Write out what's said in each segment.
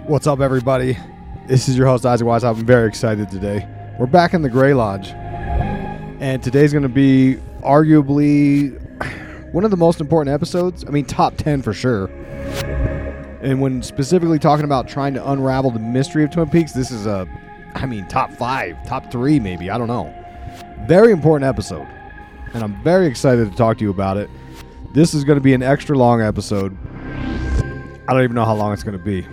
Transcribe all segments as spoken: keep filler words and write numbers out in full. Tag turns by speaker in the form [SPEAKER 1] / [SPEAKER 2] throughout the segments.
[SPEAKER 1] What's up, everybody? This is your host, Isaac Wise. I'm very excited today. We're back in the Gray Lodge, and today's going to be arguably one of the most important episodes. I mean, top ten for sure. And when specifically talking about trying to unravel the mystery of Twin Peaks, this is a, I mean, top five, top three maybe, I don't know. Very important episode, and I'm very excited to talk to you about it. This is going to be an extra long episode. I don't even know how long it's going to be.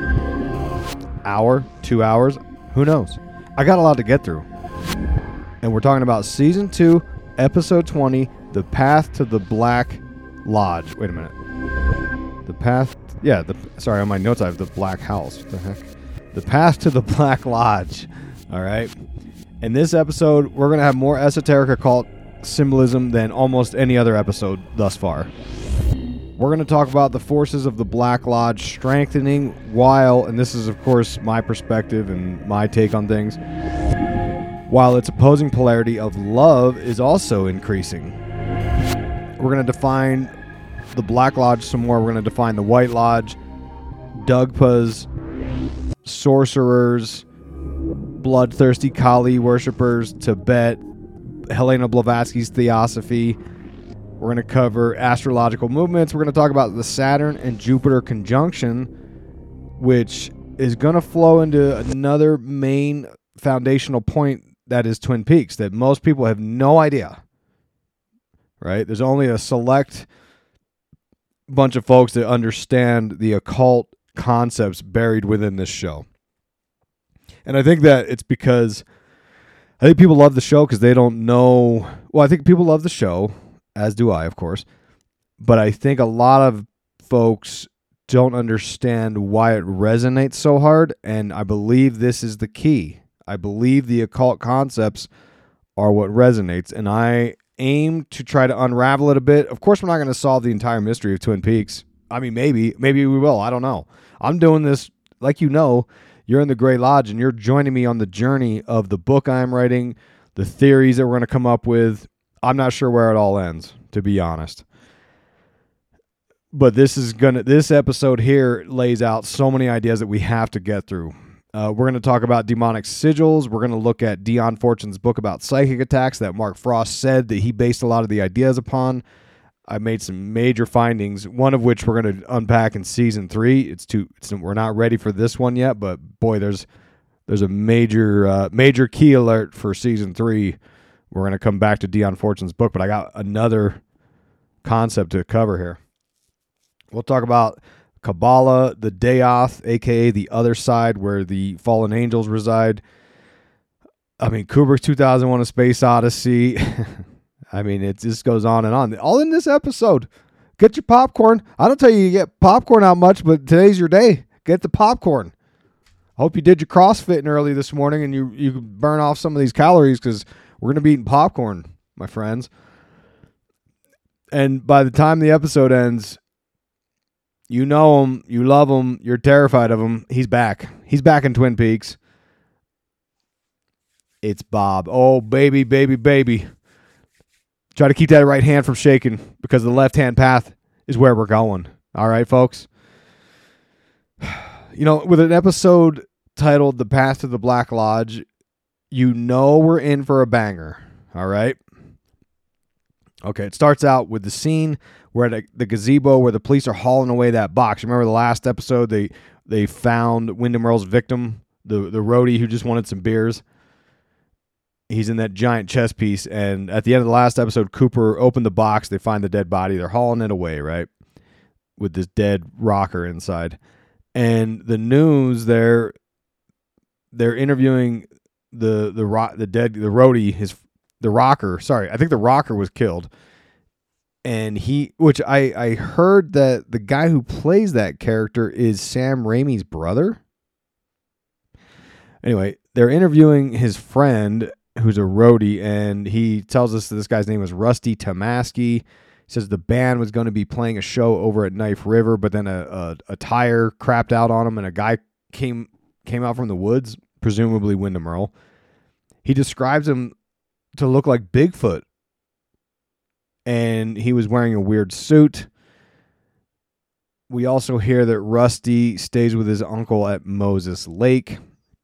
[SPEAKER 1] Hour, two hours, who knows? I got a lot to get through. And we're talking about season two, episode twenty, The Path to the Black Lodge. Wait a minute. The path, yeah, the sorry, on my notes I have the Black House. What the heck? The Path to the Black Lodge. All right. In this episode, we're going to have more esoteric occult symbolism than almost any other episode thus far. We're going to talk about the forces of the Black Lodge strengthening while, and this is of course my perspective and my take on things, while its opposing polarity of love is also increasing. We're going to define the Black Lodge some more. We're going to define the White Lodge, Dugpas, sorcerers, bloodthirsty Kali worshippers, Tibet, Helena Blavatsky's theosophy. We're going to cover astrological movements. We're going to talk about the Saturn and Jupiter conjunction, which is going to flow into another main foundational point that is Twin Peaks that most people have no idea. Right? There's only a select bunch of folks that understand the occult concepts buried within this show. And I think that it's because I think people love the show because they don't know. Well, I think people love the show, as do I, of course. But I think a lot of folks don't understand why it resonates so hard, and I believe this is the key. I believe the occult concepts are what resonates, and I aim to try to unravel it a bit. Of course, we're not going to solve the entire mystery of Twin Peaks. I mean, maybe. Maybe we will. I don't know. I'm doing this, like you know, you're in the Gray Lodge, and you're joining me on the journey of the book I'm writing, the theories that we're going to come up with. I'm not sure where it all ends, to be honest. But this is gonna. This episode here lays out so many ideas that we have to get through. Uh, we're going to talk about demonic sigils. We're going to look at Dion Fortune's book about psychic attacks that Mark Frost said that he based a lot of the ideas upon. I made some major findings, one of which we're going to unpack in season three. It's too. It's, we're not ready for this one yet, but boy, there's there's a major uh, major key alert for season three. We're going to come back to Dion Fortune's book, but I got another concept to cover here. We'll talk about Kabbalah, the Daoth, a k a the other side where the fallen angels reside. I mean, Kubrick's two thousand one: A Space Odyssey. I mean, it just goes on and on. All in this episode. Get your popcorn. I don't tell you you get popcorn out much, but today's your day. Get the popcorn. I hope you did your CrossFitting early this morning and you, you burn off some of these calories because we're going to be eating popcorn, my friends. And by the time the episode ends, you know him, you love him, you're terrified of him. He's back. He's back in Twin Peaks. It's Bob. Oh, baby, baby, baby. Try to keep that right hand from shaking because the left-hand path is where we're going. All right, folks? You know, with an episode titled The Path to the Black Lodge, you know we're in for a banger, all right? Okay, it starts out with the scene where the, the gazebo where the police are hauling away that box. Remember the last episode they they found Wyndham Earle's victim, the, the roadie who just wanted some beers? He's in that giant chess piece, and at the end of the last episode, Cooper opened the box. They find the dead body. They're hauling it away, right, with this dead rocker inside. And the news, they're they're interviewing the the ro- the dead the roadie, his the rocker. Sorry, I think the rocker was killed, and he, which I I heard that the guy who plays that character is Sam Raimi's brother. Anyway, they're interviewing his friend who's a roadie, and he tells us that this guy's name was Rusty Tamaski. He says the band was going to be playing a show over at Knife River, but then a, a, a tire crapped out on him, and a guy came came out from the woods, presumably Wyndham Earle. He describes him to look like Bigfoot, and he was wearing a weird suit. We also hear that Rusty stays with his uncle at Moses Lake.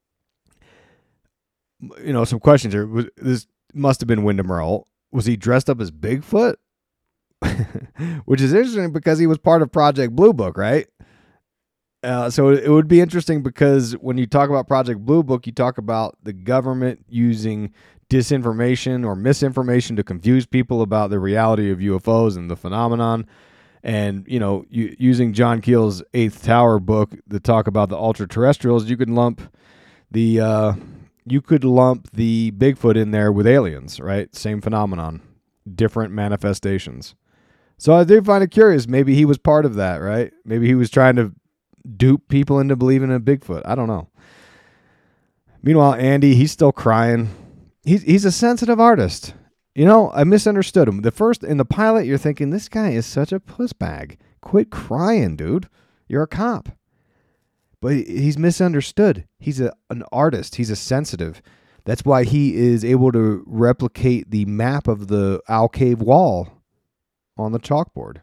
[SPEAKER 1] You know, some questions here. Was, this must have been Wyndham Earl. Was he dressed up as Bigfoot? Which is interesting because he was part of Project Blue Book, right? Uh, so it would be interesting because when you talk about Project Blue Book, you talk about the government using disinformation or misinformation to confuse people about the reality of U F Os and the phenomenon. And, you know, you, using John Keel's Eighth Tower book to talk about the ultra-terrestrials, you could lump the uh, you could lump the Bigfoot in there with aliens, right? Same phenomenon, different manifestations. So I do find it curious. Maybe he was part of that, right? Maybe he was trying to dupe people into believing in Bigfoot. I don't know. Meanwhile, Andy, he's still crying. He's he's a sensitive artist. You know, I misunderstood him. The first, in the pilot, you're thinking, this guy is such a puss bag. Quit crying, dude. You're a cop. But he's misunderstood. He's a, an artist. He's a sensitive. That's why he is able to replicate the map of the Owl Cave wall on the chalkboard.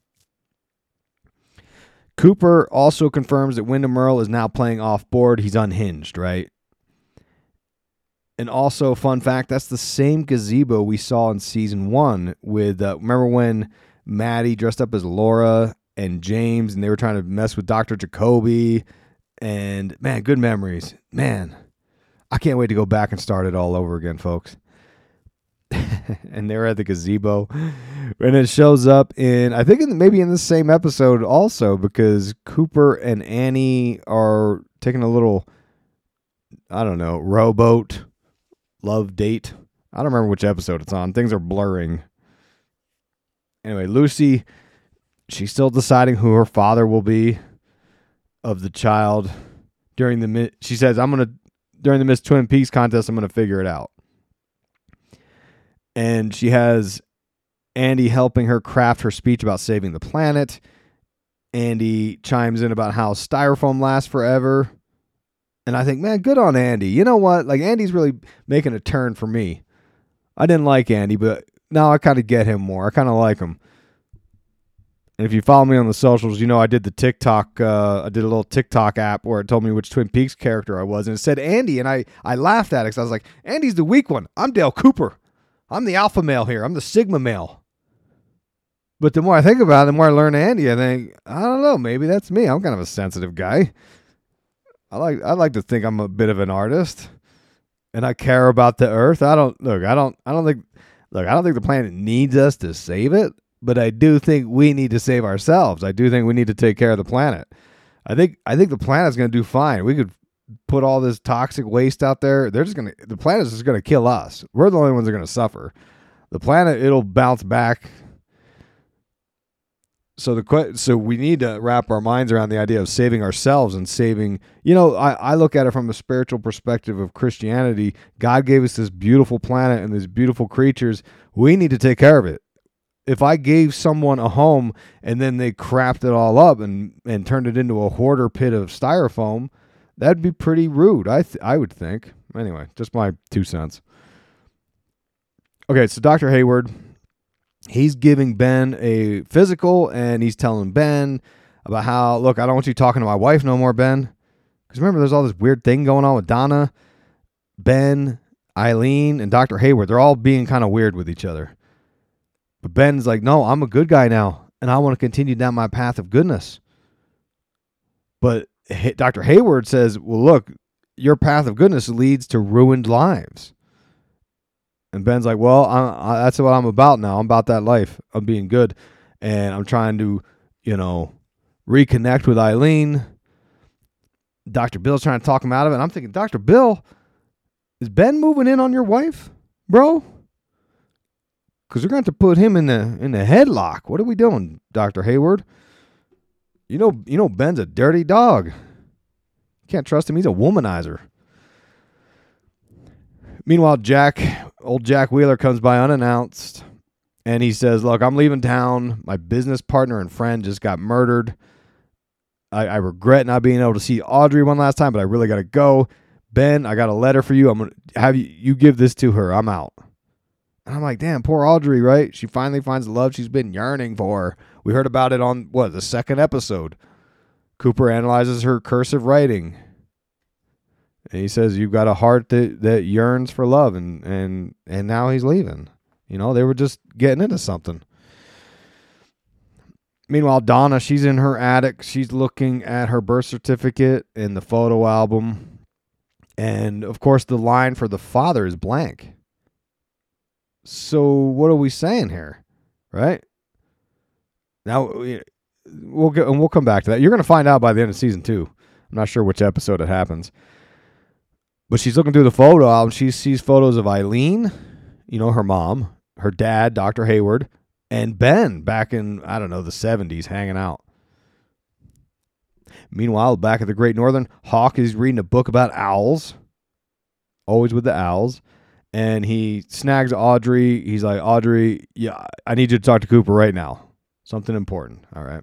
[SPEAKER 1] Cooper also confirms that Wyndham Earl is now playing off board. He's unhinged, right? And also, fun fact, that's the same gazebo we saw in season one with, uh, remember when Maddie dressed up as Laura and James and they were trying to mess with Doctor Jacoby? And, man, good memories. Man, I can't wait to go back and start it all over again, folks. And they were at the gazebo. And it shows up in, I think in, maybe in the same episode also, because Cooper and Annie are taking a little, I don't know, rowboat love date. I don't remember which episode it's on. Things are blurring. Anyway, Lucy, she's still deciding who her father will be of the child during the, she says, I'm going to, during the Miss Twin Peaks contest, I'm going to figure it out. And she has Andy helping her craft her speech about saving the planet. Andy chimes in about how styrofoam lasts forever. And I think, man, good on Andy. You know what? Like, Andy's really making a turn for me. I didn't like Andy, but now I kind of get him more. I kind of like him. And if you follow me on the socials, you know I did the TikTok, uh, I did a little TikTok app where it told me which Twin Peaks character I was. And it said Andy, and I, I laughed at it because I was like, Andy's the weak one. I'm Dale Cooper. I'm the alpha male here. I'm the sigma male. But the more I think about it, the more I learn Andy, I think, I don't know, maybe that's me. I'm kind of a sensitive guy. I like I like to think I'm a bit of an artist, and I care about the earth. I don't look. I don't. I don't think. Look. I don't think the planet needs us to save it, but I do think we need to save ourselves. I do think we need to take care of the planet. I think. I think the planet's going to do fine. We could put all this toxic waste out there. They're just going to. The planet's just going to kill us. We're the only ones that are going to suffer. The planet, it'll bounce back. So the so we need to wrap our minds around the idea of saving ourselves and saving, you know, I, I look at it from a spiritual perspective of Christianity. God gave us this beautiful planet and these beautiful creatures. We need to take care of it. If I gave someone a home and then they crapped it all up and, and turned it into a hoarder pit of styrofoam, that'd be pretty rude, I th- I would think. Anyway, just my two cents. Okay, so Doctor Hayward, he's giving Ben a physical, and he's telling Ben about how, look, I don't want you talking to my wife no more, Ben. Because remember, there's all this weird thing going on with Donna, Ben, Eileen, and Doctor Hayward. They're all being kind of weird with each other. But Ben's like, no, I'm a good guy now, and I want to continue down my path of goodness. But Doctor Hayward says, well, look, your path of goodness leads to ruined lives. And Ben's like, well, I, I, that's what I'm about now. I'm about that life. I'm being good. And I'm trying to, you know, reconnect with Eileen. Doctor Bill's trying to talk him out of it. And I'm thinking, Doctor Bill, is Ben moving in on your wife, bro? Because we're going to have to put him in the in the headlock. What are we doing, Doctor Hayward? You know, you know Ben's a dirty dog. You can't trust him. He's a womanizer. Meanwhile, Jack, old Jack Wheeler comes by unannounced, and he says, look, I'm leaving town. My business partner and friend just got murdered. I, I regret not being able to see Audrey one last time, but I really got to go. Ben, I got a letter for you. I'm going to have you, you give this to her. I'm out. And I'm like, damn, poor Audrey, right? She finally finds the love she's been yearning for. We heard about it on, what, the second episode. Cooper analyzes her cursive writing. And he says, you've got a heart that, that yearns for love. And, and, and now he's leaving. You know, they were just getting into something. Meanwhile, Donna, she's in her attic. She's looking at her birth certificate and the photo album. And, of course, the line for the father is blank. So what are we saying here, right? Now, we'll get, and we'll come back to that. You're going to find out by the end of season two. I'm not sure which episode it happens. But she's looking through the photo album. She sees photos of Eileen, you know, her mom, her dad, Doctor Hayward, and Ben back in, I don't know, the seventies hanging out. Meanwhile, back at the Great Northern, Hawk is reading a book about owls. Always with the owls. And he snags Audrey. He's like, Audrey, yeah, I need you to talk to Cooper right now. Something important. All right.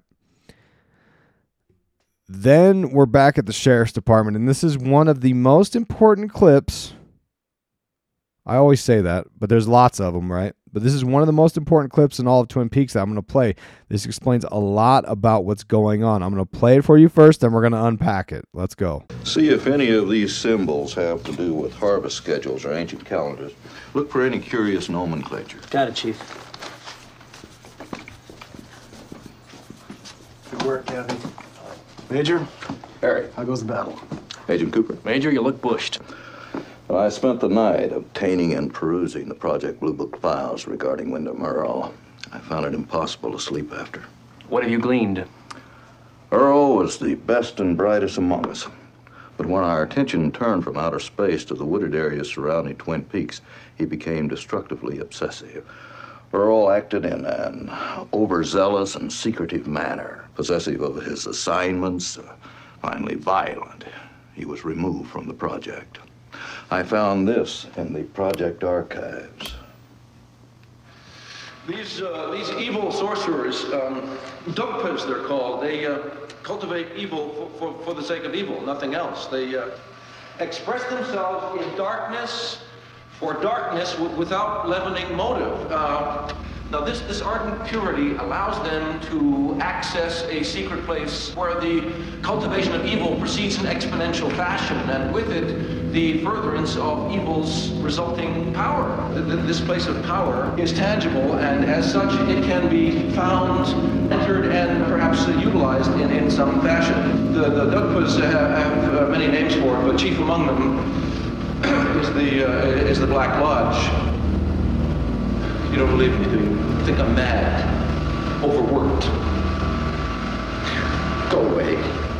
[SPEAKER 1] Then we're back at the sheriff's department. And this is one of the most important clips. I always say that, but there's lots of them, right? But this is one of the most important clips in all of Twin Peaks that I'm going to play. This explains a lot about what's going on. I'm going to play it for you first, then we're going to unpack it. Let's go.
[SPEAKER 2] See if any of these symbols have to do with harvest schedules or ancient calendars. Look for any curious nomenclature.
[SPEAKER 3] Got it, Chief.
[SPEAKER 4] Good work, Kathy. Major,
[SPEAKER 2] Harry.
[SPEAKER 4] how goes the battle?
[SPEAKER 2] Agent Cooper.
[SPEAKER 3] Major, you look bushed.
[SPEAKER 2] Well, I spent the night obtaining and perusing the Project Blue Book files regarding Wyndham Earl. I found it impossible to sleep after.
[SPEAKER 3] What have you gleaned?
[SPEAKER 2] Earl was the best and brightest among us. But when our attention turned from outer space to the wooded areas surrounding Twin Peaks, he became destructively obsessive. Earl acted in an overzealous and secretive manner, possessive of his assignments, uh, finally violent. He was removed from the project. I found this in the project archives.
[SPEAKER 5] These uh, these evil sorcerers, um, Dugpas they're called, they uh, cultivate evil for, for, for the sake of evil, nothing else. They uh, express themselves in darkness for darkness w- without leavening motive. Uh, now this, this ardent purity allows them to access a secret place where the cultivation of evil proceeds in exponential fashion, and with it, the furtherance of evil's resulting power. This place of power is tangible, and as such, it can be found, entered, and perhaps utilized in, in some fashion. The, the Dugpas have, have uh, many names for it, but chief among them is the, uh, is the Black Lodge. You don't believe me, do you? Think I'm mad, overworked. Go away.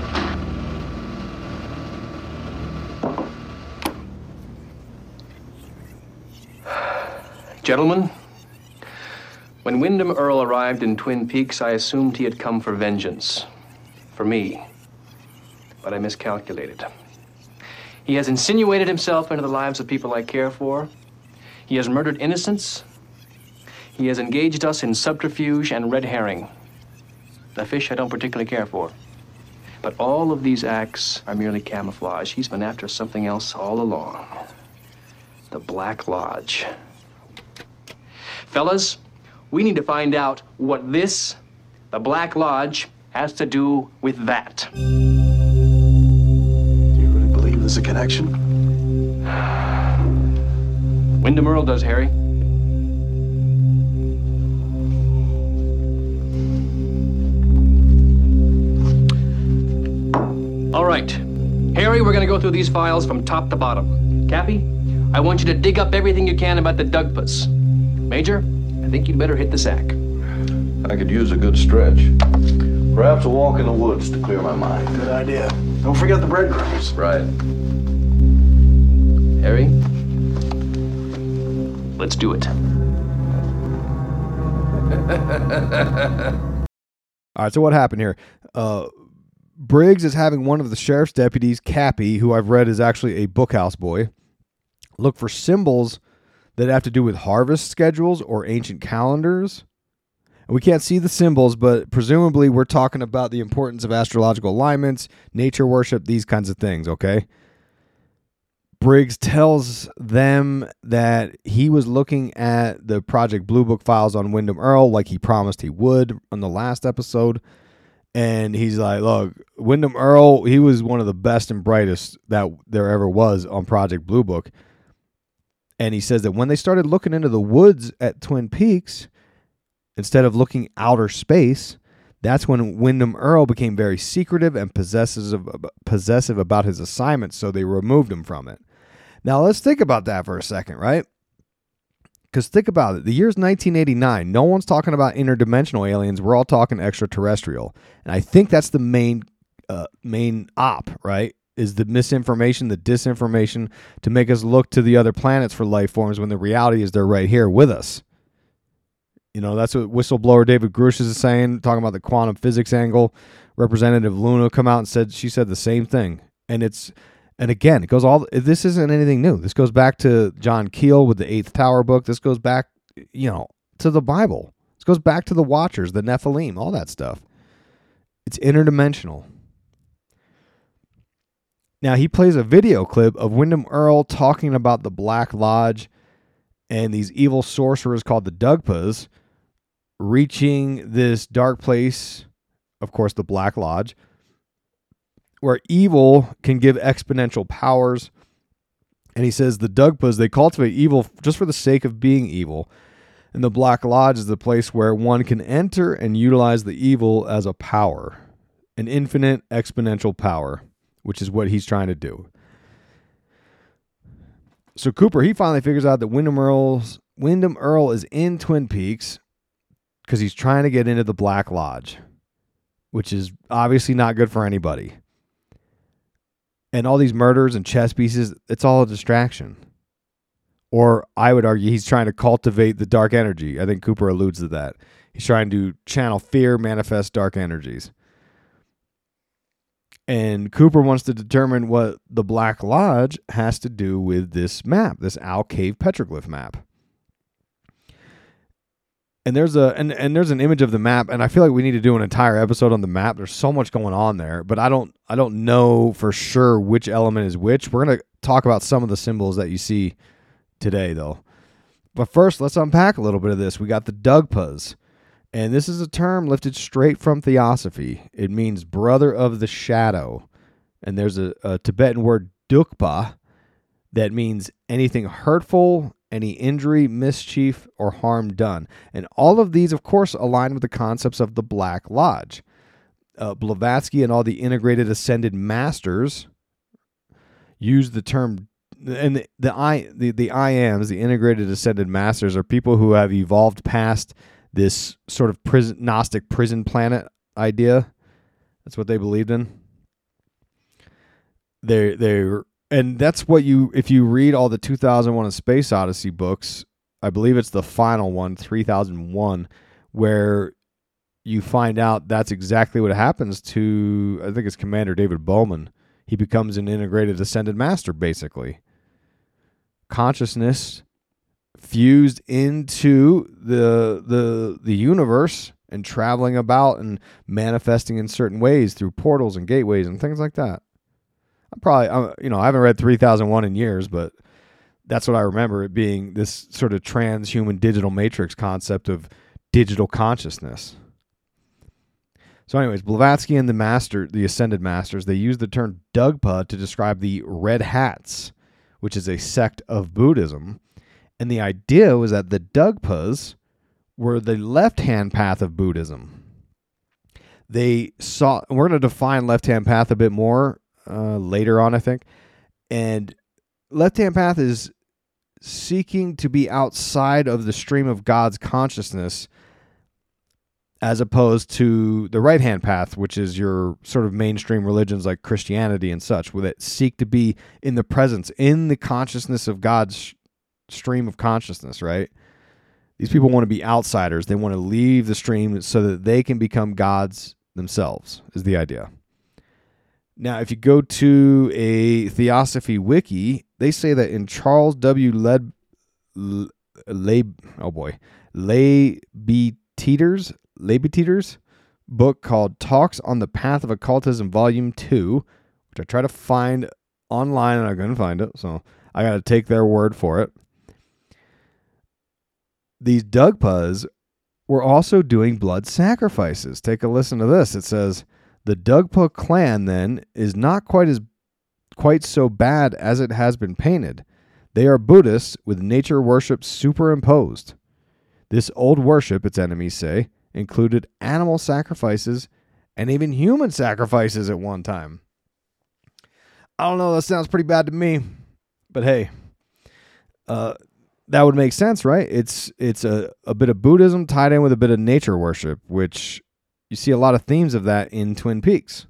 [SPEAKER 3] Gentlemen, when Wyndham Earl arrived in Twin Peaks, I assumed he had come for vengeance. For me. But I miscalculated. He has insinuated himself into the lives of people I care for. He has murdered innocents. He has engaged us in subterfuge and red herring. A fish I don't particularly care for. But all of these acts are merely camouflage. He's been after something else all along. The Black Lodge. Fellas, we need to find out what this, the Black Lodge, has to do with that.
[SPEAKER 4] Do you really believe there's a connection?
[SPEAKER 3] Wyndham Earl does, Harry. All right. Harry, we're going to go through these files from top to bottom. Cappy, I want you to dig up everything you can about the Dugpas. Major, I think you'd better hit the sack.
[SPEAKER 2] I could use a good stretch. Perhaps a walk in the woods to clear my mind.
[SPEAKER 4] Good idea. Don't forget the breadcrumbs.
[SPEAKER 2] Right.
[SPEAKER 3] Harry, let's do it.
[SPEAKER 1] All right, so what happened here? Uh, Briggs is having one of the sheriff's deputies, Cappy, who I've read is actually a bookhouse boy, look for symbols that have to do with harvest schedules or ancient calendars. And we can't see the symbols, but presumably we're talking about the importance of astrological alignments, nature worship, these kinds of things, okay? Briggs tells them that he was looking at the Project Blue Book files on Wyndham Earl like he promised he would on the last episode. And he's like, look, Wyndham Earl, he was one of the best and brightest that there ever was on Project Blue Book. And he says that when they started looking into the woods at Twin Peaks, instead of looking outer space, that's when Wyndham Earl became very secretive and possessive, possessive about his assignment, so they removed him from it. Now, let's think about that for a second, right? Because think about it. The year's nineteen eighty-nine. No one's talking about interdimensional aliens. We're all talking extraterrestrial. And I think that's the main uh, main op, right? Is the misinformation, the disinformation to make us look to the other planets for life forms when the reality is they're right here with us. You know, that's what whistleblower David Grush is saying, talking about the quantum physics angle. Representative Luna come out and said, she said the same thing. And it's, and again, it goes all, this isn't anything new. This goes back to John Keel with the Eighth Tower book. This goes back, you know, to the Bible. This goes back to the Watchers, the Nephilim, all that stuff. It's interdimensional. Now, he plays a video clip of Wyndham Earl talking about the Black Lodge and these evil sorcerers called the Dugpas reaching this dark place, of course, the Black Lodge, where evil can give exponential powers. And he says the Dugpas, they cultivate evil just for the sake of being evil. And the Black Lodge is the place where one can enter and utilize the evil as a power, an infinite exponential power, which is what he's trying to do. So Cooper, he finally figures out that Wyndham Earl's, Wyndham Earl is in Twin Peaks because he's trying to get into the Black Lodge, which is obviously not good for anybody. And all these murders and chess pieces, it's all a distraction. Or I would argue he's trying to cultivate the dark energy. I think Cooper alludes to that. He's trying to channel fear, manifest dark energies. And Cooper wants to determine what the Black Lodge has to do with this map, this Owl Cave petroglyph map. And there's a and, and there's an image of the map, and I feel like we need to do an entire episode on the map. There's so much going on there, but I don't I don't know for sure which element is which. We're gonna talk about some of the symbols that you see today, though. But first, let's unpack a little bit of this. We got the Dugpas. And this is a term lifted straight from Theosophy. It means brother of the shadow. And there's a, a Tibetan word, dukpa, that means anything hurtful, any injury, mischief, or harm done. And all of these, of course, align with the concepts of the Black Lodge. Uh, Blavatsky and all the integrated ascended masters use the term, and the, the, I, the, the I Ams, the integrated ascended masters, are people who have evolved past this sort of prison, Gnostic prison planet idea. That's what they believed in. They they and that's what you, if you read all the two thousand one A Space Odyssey books, I believe it's the final one, three thousand one, where you find out that's exactly what happens to, I think it's Commander David Bowman. He becomes an integrated ascended master, basically. Consciousness fused into the the the universe and traveling about and manifesting in certain ways through portals and gateways and things like that. I'm probably, I'm, you know, I haven't read three thousand one in years, but that's what I remember it being, this sort of transhuman digital matrix concept of digital consciousness. So anyways, Blavatsky and the master, the ascended masters, they use the term Dugpa to describe the Red Hats, which is a sect of Buddhism. And the idea was that the Dugpas were the left-hand path of Buddhism. They saw, and we're going to define left-hand path a bit more uh, later on, I think. And left-hand path is seeking to be outside of the stream of God's consciousness, as opposed to the right-hand path, which is your sort of mainstream religions like Christianity and such, where that seek to be in the presence, in the consciousness of God's stream of consciousness, right? These people want to be outsiders. They want to leave the stream so that they can become gods themselves, is the idea. Now, if you go to a Theosophy wiki, they say that in Charles W. Led, Le, oh boy, Leibetiter's, Leibetiter's book called Talks on the Path of Occultism, Volume two, which I try to find online and I couldn't find it, so I got to take their word for it. These Dugpas were also doing blood sacrifices. Take a listen to this. It says, the Dugpa clan, then, is not quite as quite so bad as it has been painted. They are Buddhists with nature worship superimposed. This old worship, its enemies say, included animal sacrifices and even human sacrifices at one time. I don't know, that sounds pretty bad to me. But hey, uh, that would make sense, right? It's it's a, a bit of Buddhism tied in with a bit of nature worship, which you see a lot of themes of that in Twin Peaks.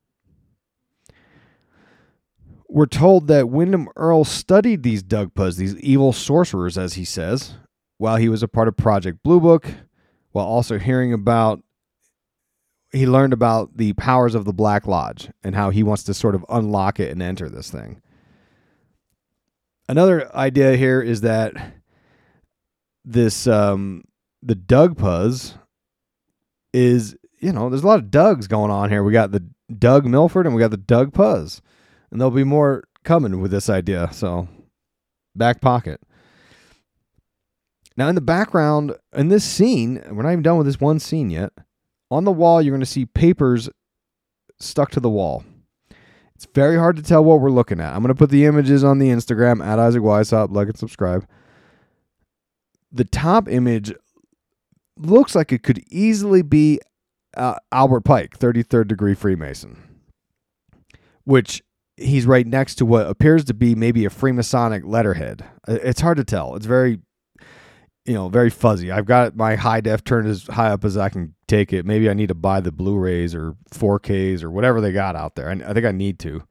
[SPEAKER 1] We're told that Wyndham Earle studied these Dugpas, these evil sorcerers, as he says, while he was a part of Project Blue Book, while also hearing about, he learned about the powers of the Black Lodge and how he wants to sort of unlock it and enter this thing. Another idea here is that this, um, the Dugpas is, you know, there's a lot of Dougs going on here. We got the Doug Milford and we got the Dugpas. And there'll be more coming with this idea, so back pocket. Now, in the background, in this scene, we're not even done with this one scene yet. On the wall, you're going to see papers stuck to the wall. It's very hard to tell what we're looking at. I'm going to put the images on the Instagram, at Isaac Weishaupt, like and subscribe. The top image looks like it could easily be uh, Albert Pike, thirty-third degree Freemason, which he's right next to what appears to be maybe a Freemasonic letterhead. It's hard to tell. It's very, you know, very fuzzy. I've got my high def turned as high up as I can take it. Maybe I need to buy the Blu-rays or four Ks or whatever they got out there. I, I think I need to.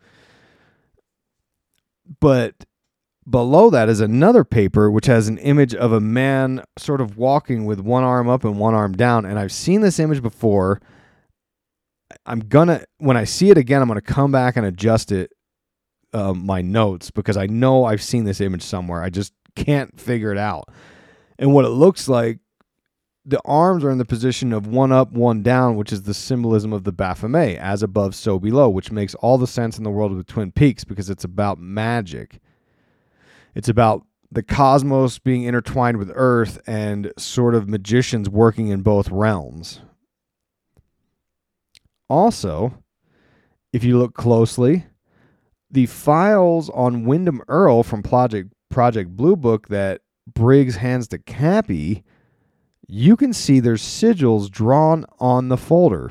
[SPEAKER 1] But below that is another paper which has an image of a man sort of walking with one arm up and one arm down. And I've seen this image before. I'm gonna, when I see it again, I'm gonna come back and adjust it, um, my notes, because I know I've seen this image somewhere. I just can't figure it out. And what it looks like, the arms are in the position of one up, one down, which is the symbolism of the Baphomet, as above, so below, which makes all the sense in the world of the Twin Peaks because it's about magic. It's about the cosmos being intertwined with Earth and sort of magicians working in both realms. Also, if you look closely, the files on Wyndham Earle from Project Project Blue Book that Briggs hands to Cappy, you can see there's sigils drawn on the folder.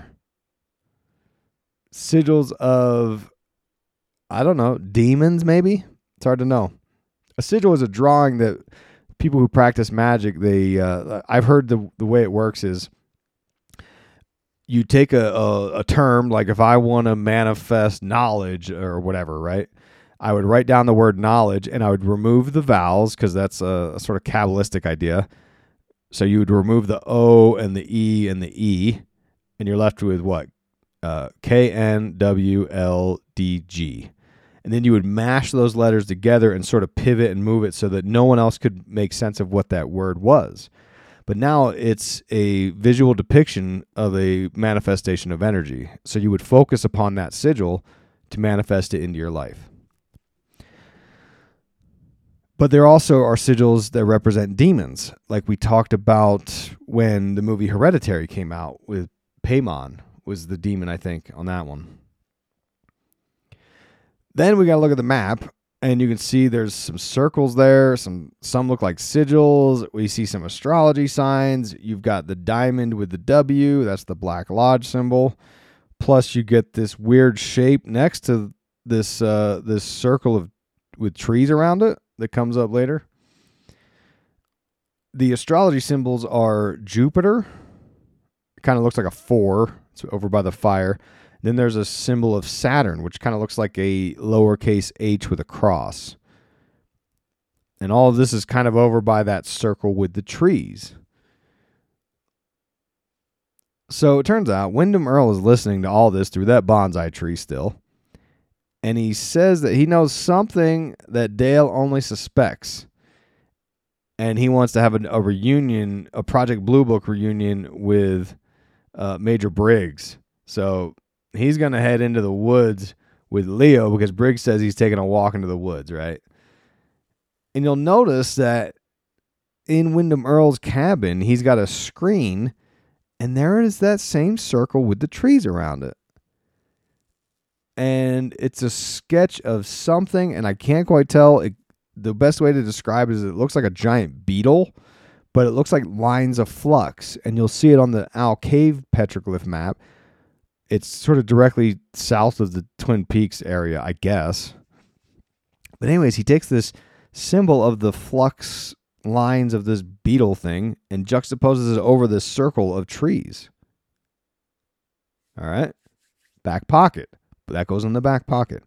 [SPEAKER 1] Sigils of, I don't know, demons maybe? It's hard to know. A sigil is a drawing that people who practice magic, they uh, I've heard the the way it works is you take a, a, a term, like if I want to manifest knowledge or whatever, right? I would write down the word knowledge and I would remove the vowels because that's a, a sort of Kabbalistic idea. So you would remove the O and the E and the E, and you're left with what? Uh, K N W L D G. And then you would mash those letters together and sort of pivot and move it so that no one else could make sense of what that word was. But now it's a visual depiction of a manifestation of energy. So you would focus upon that sigil to manifest it into your life. But there also are sigils that represent demons, like we talked about when the movie Hereditary came out, with Paimon was the demon, I think, on that one. Then we got to look at the map, and you can see there's some circles there. Some some look like sigils. We see some astrology signs. You've got the diamond with the W. That's the Black Lodge symbol. Plus, you get this weird shape next to this uh, this circle of with trees around it that comes up later. The astrology symbols are Jupiter. It kind of looks like a four. It's over by the fire. Then there's a symbol of Saturn, which kind of looks like a lowercase h with a cross. And all of this is kind of over by that circle with the trees. So it turns out Wyndham Earle is listening to all this through that bonsai tree still. And he says that he knows something that Dale only suspects. And he wants to have a, a reunion, a Project Blue Book reunion with uh, Major Briggs. So he's going to head into the woods with Leo because Briggs says he's taking a walk into the woods, right? And you'll notice that in Wyndham Earle's cabin, he's got a screen, and there is that same circle with the trees around it. And it's a sketch of something, and I can't quite tell. It, the best way to describe it is it looks like a giant beetle, but it looks like lines of flux, and you'll see it on the Owl Cave petroglyph map. It's sort of directly south of the Twin Peaks area, I guess. But anyways, he takes this symbol of the flux lines of this beetle thing and juxtaposes it over this circle of trees. All right. Back pocket. But that goes in the back pocket.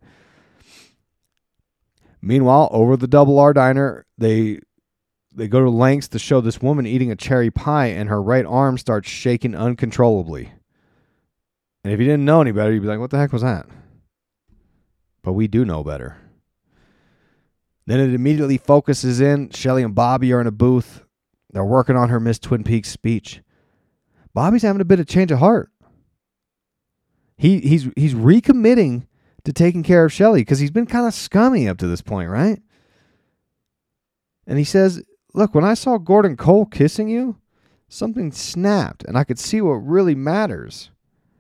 [SPEAKER 1] Meanwhile, over the Double R Diner, they they go to lengths to show this woman eating a cherry pie, and her right arm starts shaking uncontrollably. And if you didn't know any better, you'd be like, what the heck was that? But we do know better. Then it immediately focuses in. Shelley and Bobby are in a booth. They're working on her Miss Twin Peaks speech. Bobby's having a bit of change of heart. He he's he's recommitting to taking care of Shelley because he's been kind of scummy up to this point, right? And he says, look, when I saw Gordon Cole kissing you, something snapped, and I could see what really matters.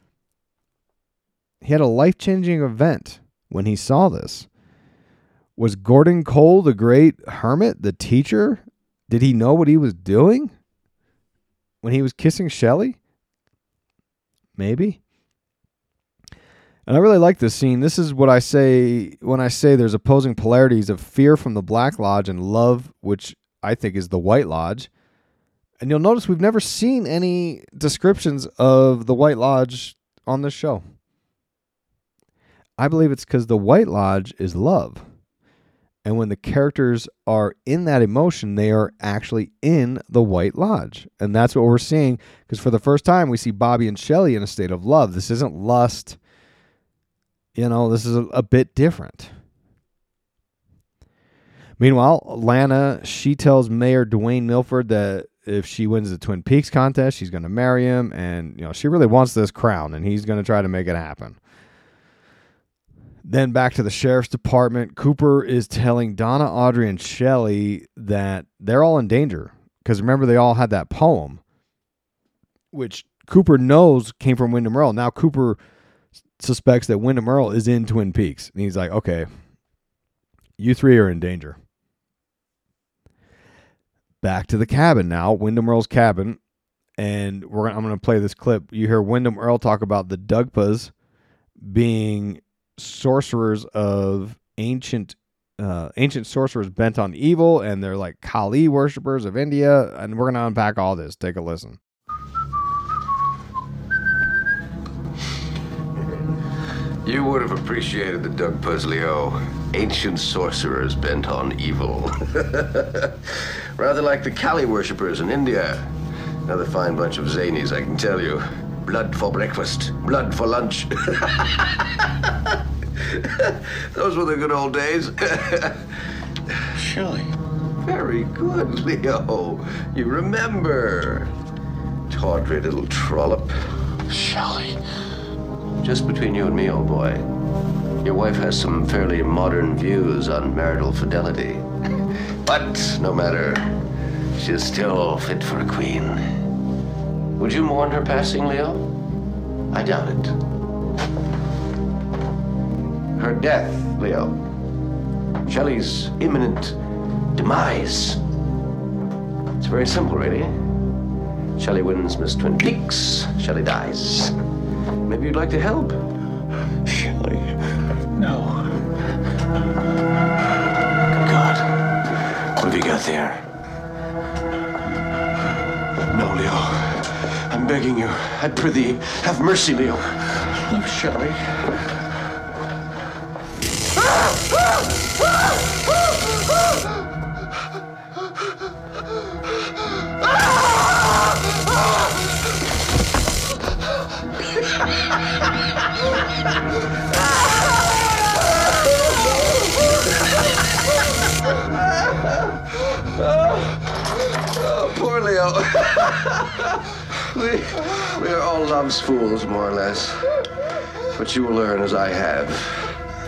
[SPEAKER 1] He had a life-changing event when he saw this. Was Gordon Cole the great hermit, the teacher? Did he know what he was doing when he was kissing Shelley? Maybe. And I really like this scene. This is what I say when I say there's opposing polarities of fear from the Black Lodge and love, which I think is the White Lodge. And you'll notice we've never seen any descriptions of the White Lodge on this show. I believe it's because the White Lodge is love. And when the characters are in that emotion, they are actually in the White Lodge. And that's what we're seeing, because for the first time, we see Bobby and Shelley in a state of love. This isn't lust. You know, this is a, a bit different. Meanwhile, Lana, she tells Mayor Dwayne Milford that if she wins the Twin Peaks contest, she's going to marry him. And, you know, she really wants this crown, and he's going to try to make it happen. Then back to the sheriff's department. Cooper is telling Donna, Audrey, and Shelley that they're all in danger. Because remember, they all had that poem, which Cooper knows came from Wyndham Earle. Now Cooper suspects that Wyndham Earle is in Twin Peaks. And he's like, okay, you three are in danger. Back to the cabin now, Wyndham Earle's cabin. And we're gonna, I'm going to play this clip. You hear Wyndham Earle talk about the Dugpas being sorcerers of ancient uh, ancient sorcerers bent on evil, and they're like Kali worshippers of India. And we're going to unpack all this. Take a listen.
[SPEAKER 6] You would have appreciated the Dugpas, Leo. Ancient sorcerers bent on evil. Rather like the Kali worshippers in India. Another fine bunch of zanies, I can tell you. Blood for breakfast, blood for lunch. Those were the good old days.
[SPEAKER 4] Shelley.
[SPEAKER 6] Very good, Leo. You remember. Tawdry little trollop.
[SPEAKER 4] Shelley.
[SPEAKER 6] Just between you and me, old boy, your wife has some fairly modern views on marital fidelity. But no matter, she's still fit for a queen. Would you mourn her passing, Leo? I doubt it. Her death, Leo. Shelley's imminent demise. It's very simple, really. Shelley wins Miss Twin Peaks. Shelley dies. Maybe you'd like to help.
[SPEAKER 4] Shelley. No. God. What have you got there? No, Leo. I'm begging you. I prithee, have mercy, Leo. Look, Shelley.
[SPEAKER 6] Oh, poor Leo. we, we are all love's fools, more or less. But you will learn, as I have,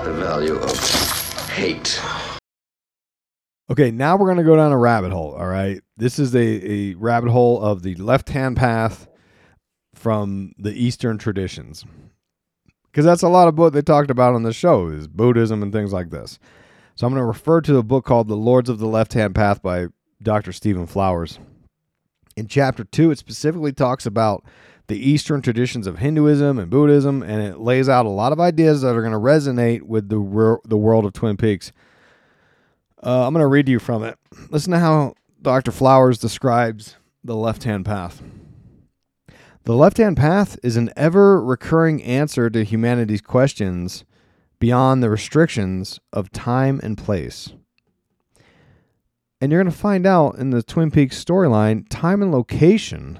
[SPEAKER 6] the value of hate.
[SPEAKER 1] Okay, now we're going to go down a rabbit hole, all right? This is a, a rabbit hole of the left-hand path from the Eastern traditions. Because that's a lot of what they talked about on the show, is Buddhism and things like this. So I'm going to refer to a book called The Lords of the Left-Hand Path by Doctor Stephen Flowers. In chapter two, it specifically talks about the Eastern traditions of Hinduism and Buddhism, and it lays out a lot of ideas that are going to resonate with the, wor- the world of Twin Peaks. Uh, I'm going to read to you from it. Listen to how Doctor Flowers describes the left-hand path. The left-hand path is an ever-recurring answer to humanity's questions beyond the restrictions of time and place. And you're going to find out in the Twin Peaks storyline, time and location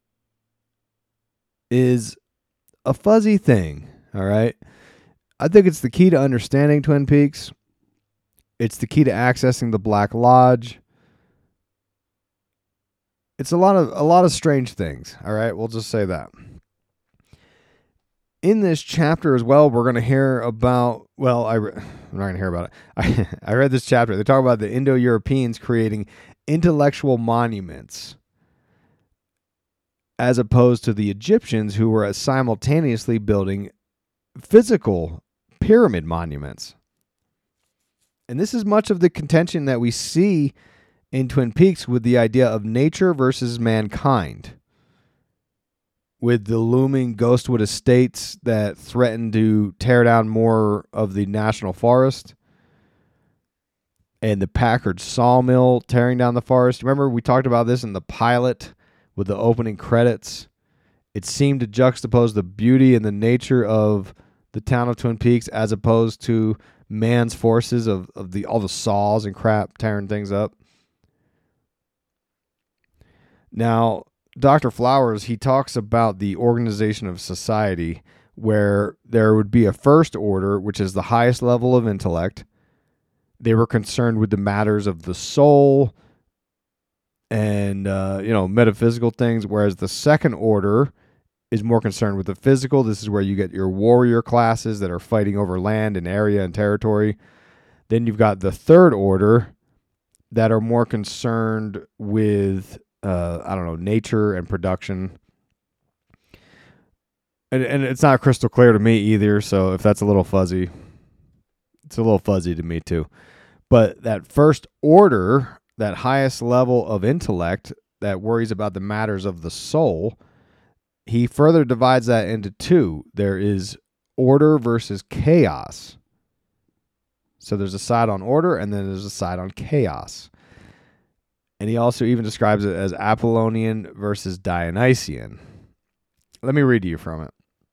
[SPEAKER 1] is a fuzzy thing, all right? I think it's the key to understanding Twin Peaks. It's the key to accessing the Black Lodge. It's a lot of a lot of strange things, all right? We'll just say that. In this chapter as well, we're going to hear about, well, I re- I'm not going to hear about it. I, I read this chapter. They talk about the Indo-Europeans creating intellectual monuments as opposed to the Egyptians who were simultaneously building physical pyramid monuments. And this is much of the contention that we see in Twin Peaks with the idea of nature versus mankind, with the looming Ghostwood estates that threaten to tear down more of the national forest, and the Packard sawmill tearing down the forest. Remember, we talked about this in the pilot with the opening credits. It seemed to juxtapose the beauty and the nature of the town of Twin Peaks as opposed to man's forces of, of the all the saws and crap tearing things up. Now, Doctor Flowers, he talks about the organization of society where there would be a first order, which is the highest level of intellect. They were concerned with the matters of the soul and, uh, you know, metaphysical things, whereas the second order is more concerned with the physical. This is where you get your warrior classes that are fighting over land and area and territory. Then you've got the third order that are more concerned with Uh, I don't know, nature and production. And, and it's not crystal clear to me either, so if that's a little fuzzy, it's a little fuzzy to me too. But that first order, that highest level of intellect that worries about the matters of the soul, he further divides that into two. There is order versus chaos. So there's a side on order, and then there's a side on chaos. And he also even describes it as Apollonian versus Dionysian. Let me read to you from it.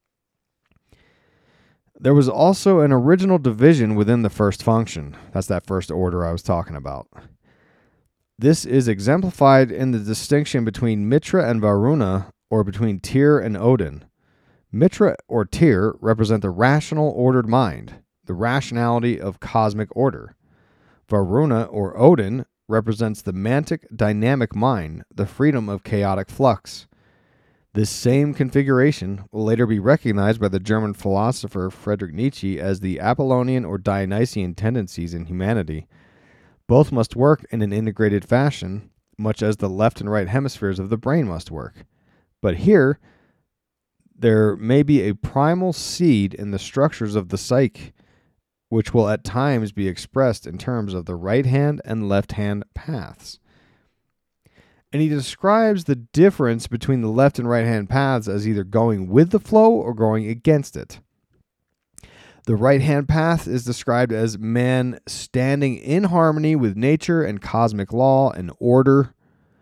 [SPEAKER 1] There was also an original division within the first function. That's that first order I was talking about. This is exemplified in the distinction between Mitra and Varuna, or between Tyr and Odin. Mitra or Tyr represent the rational, ordered mind, the rationality of cosmic order. Varuna or Odin represents the mantic, dynamic mind, the freedom of chaotic flux. This same configuration will later be recognized by the German philosopher Friedrich Nietzsche as the Apollonian or Dionysian tendencies in humanity. Both must work in an integrated fashion, much as the left and right hemispheres of the brain must work. But here, there may be a primal seed in the structures of the psyche, which will at times be expressed in terms of the right-hand and left-hand paths. And he describes the difference between the left and right-hand paths as either going with the flow or going against it. The right-hand path is described as man standing in harmony with nature and cosmic law and order.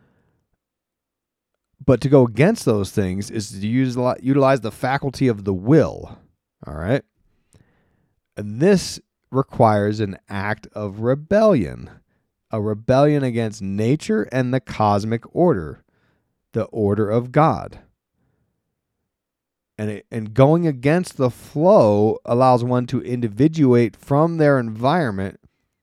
[SPEAKER 1] But to go against those things is to use, utilize the faculty of the will. All right? And this requires an act of rebellion, a rebellion against nature and the cosmic order, the order of God. And, it, and going against the flow allows one to individuate from their environment,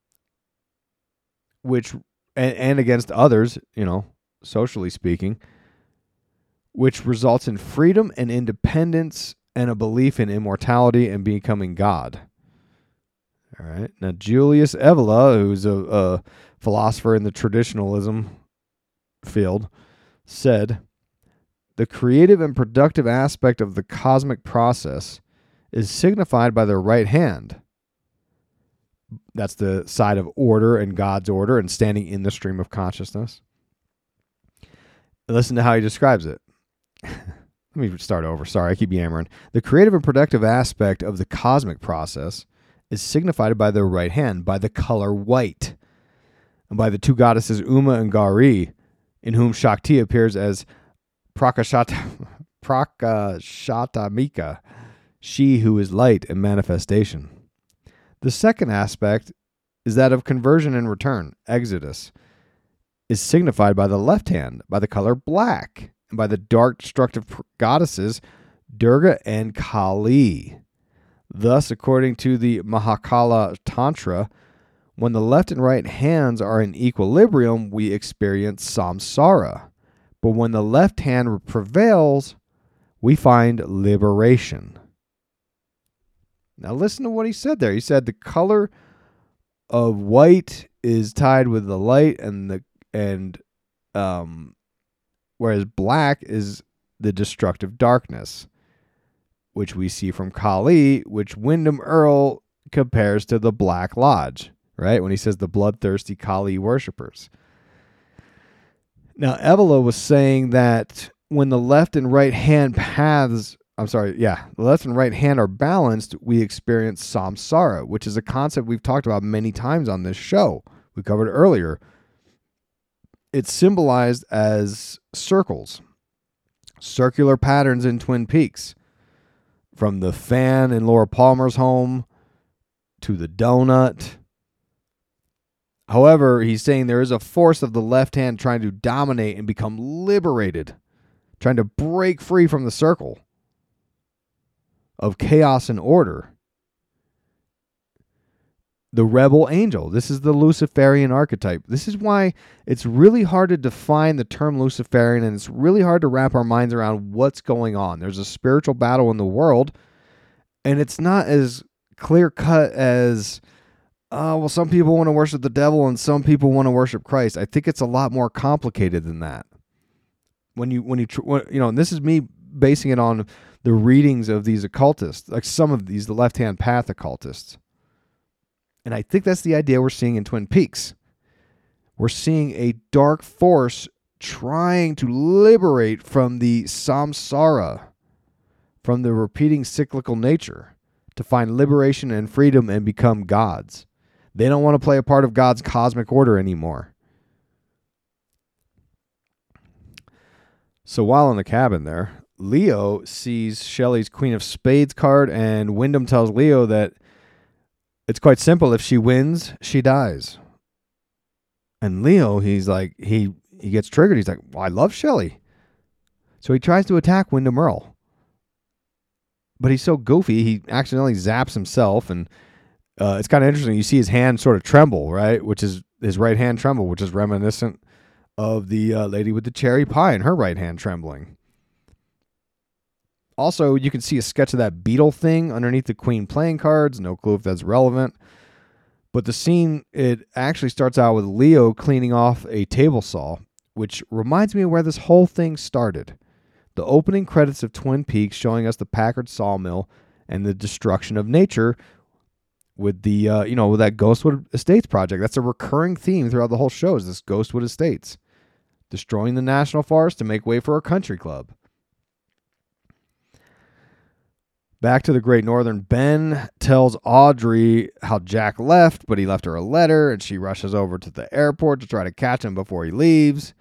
[SPEAKER 1] which and, and against others, you know, socially speaking, which results in freedom and independence and a belief in immortality and becoming God. All right. Now, Julius Evola, who's a, a philosopher in the traditionalism field, said, the creative and productive aspect of the cosmic process is signified by the right hand. That's the side of order and God's order and standing in the stream of consciousness. Listen to how he describes it. Let me start over. Sorry, I keep yammering. The creative and productive aspect of the cosmic process is signified by the right hand, by the color white, and by the two goddesses Uma and Gauri, in whom Shakti appears as Prakashata, Prakashatamika, she who is light and manifestation. The second aspect is that of conversion and return, Exodus, is signified by the left hand, by the color black, and by the dark destructive goddesses Durga and Kali. Thus, according to the Mahakala Tantra, when the left and right hands are in equilibrium, we experience samsara. But when the left hand prevails, we find liberation. Now listen to what he said there. He said the color of white is tied with the light, and the and um, whereas black is the destructive darkness, which we see from Kali, which Wyndham Earle compares to the Black Lodge, right? When he says the bloodthirsty Kali worshippers. Now, Evola was saying that when the left and right hand paths, I'm sorry, yeah, the left and right hand are balanced, we experience samsara, which is a concept we've talked about many times on this show. We covered it earlier. It's symbolized as circles, circular patterns in Twin Peaks, from the fan in Laura Palmer's home to the donut. However, he's saying there is a force of the left hand trying to dominate and become liberated, trying to break free from the circle of chaos and order. The rebel angel. This is the Luciferian archetype. This is why it's really hard to define the term Luciferian, and it's really hard to wrap our minds around what's going on. There's a spiritual battle in the world, and it's not as clear-cut as, uh, well, some people want to worship the devil and some people want to worship Christ. I think it's a lot more complicated than that. When you, when you, you know, and this is me basing it on the readings of these occultists, like some of these, the left-hand path occultists. And I think that's the idea we're seeing in Twin Peaks. We're seeing a dark force trying to liberate from the samsara, from the repeating cyclical nature, to find liberation and freedom and become gods. They don't want to play a part of God's cosmic order anymore. So while in the cabin there, Leo sees Shelley's Queen of Spades card, and Wyndham tells Leo that it's quite simple. If she wins, she dies. And Leo, he's like, he he gets triggered. He's like, well, I love Shelley. So he tries to attack Wyndham Earle. But he's so goofy, he accidentally zaps himself. And uh, it's kind of interesting. You see his hand sort of tremble, right? Which is his right hand tremble, which is reminiscent of the uh, lady with the cherry pie and her right hand trembling. Also, you can see a sketch of that beetle thing underneath the queen playing cards. No clue if that's relevant. But the scene, it actually starts out with Leo cleaning off a table saw, which reminds me of where this whole thing started. The opening credits of Twin Peaks showing us the Packard sawmill and the destruction of nature with the, uh, you know, with that Ghostwood Estates project. That's a recurring theme throughout the whole show, is this Ghostwood Estates. Destroying the national forest to make way for a country club. Back to the Great Northern, Ben tells Audrey how Jack left, but he left her a letter, and she rushes over to the airport to try to catch him before he leaves.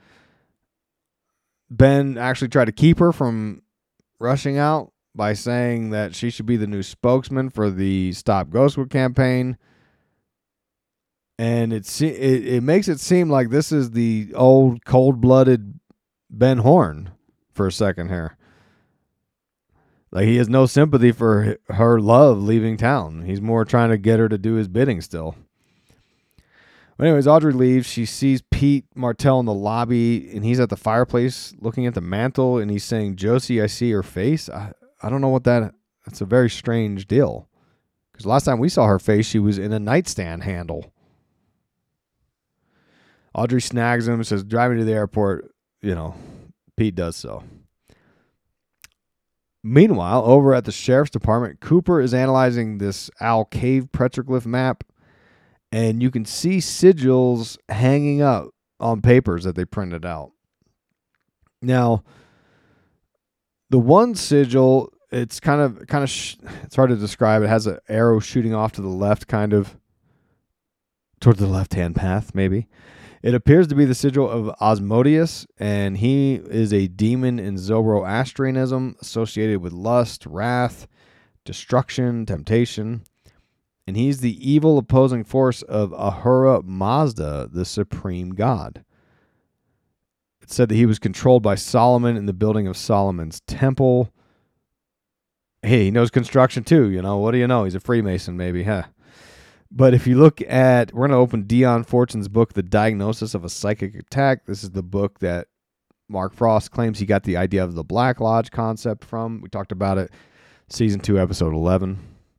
[SPEAKER 1] Ben actually tried to keep her from rushing out by saying that she should be the new spokesman for the Stop Ghostwood campaign. And it, it, it makes it seem like this is the old cold-blooded Ben Horne for a second here. Like, he has no sympathy for her love leaving town. He's more trying to get her to do his bidding still. But anyways, Audrey leaves. She sees Pete Martell in the lobby, and he's at the fireplace looking at the mantle, and he's saying, Josie, I see your face. I, I don't know what that... That's a very strange deal. Because Because last time we saw her face, she was in a nightstand handle. Audrey snags him, says, drive me to the airport. You know, Pete does so. Meanwhile, over at the sheriff's department, Cooper is analyzing this Owl Cave petroglyph map, and you can see sigils hanging up on papers that they printed out. Now, the one sigil, it's kind of, kind of, sh- it's hard to describe. It has an arrow shooting off to the left, kind of, towards the left-hand path, maybe. It appears to be the sigil of Asmodeus, and he is a demon in Zoroastrianism associated with lust, wrath, destruction, temptation. And he's the evil opposing force of Ahura Mazda, the supreme god. It said that he was controlled by Solomon in the building of Solomon's temple. Hey, he knows construction too, you know. What do you know? He's a Freemason, maybe, huh? But if you look at, we're going to open Dion Fortune's book, The Diagnosis of a Psychic Attack. This is the book that Mark Frost claims he got the idea of the Black Lodge concept from. We talked about it, season two, episode eleven.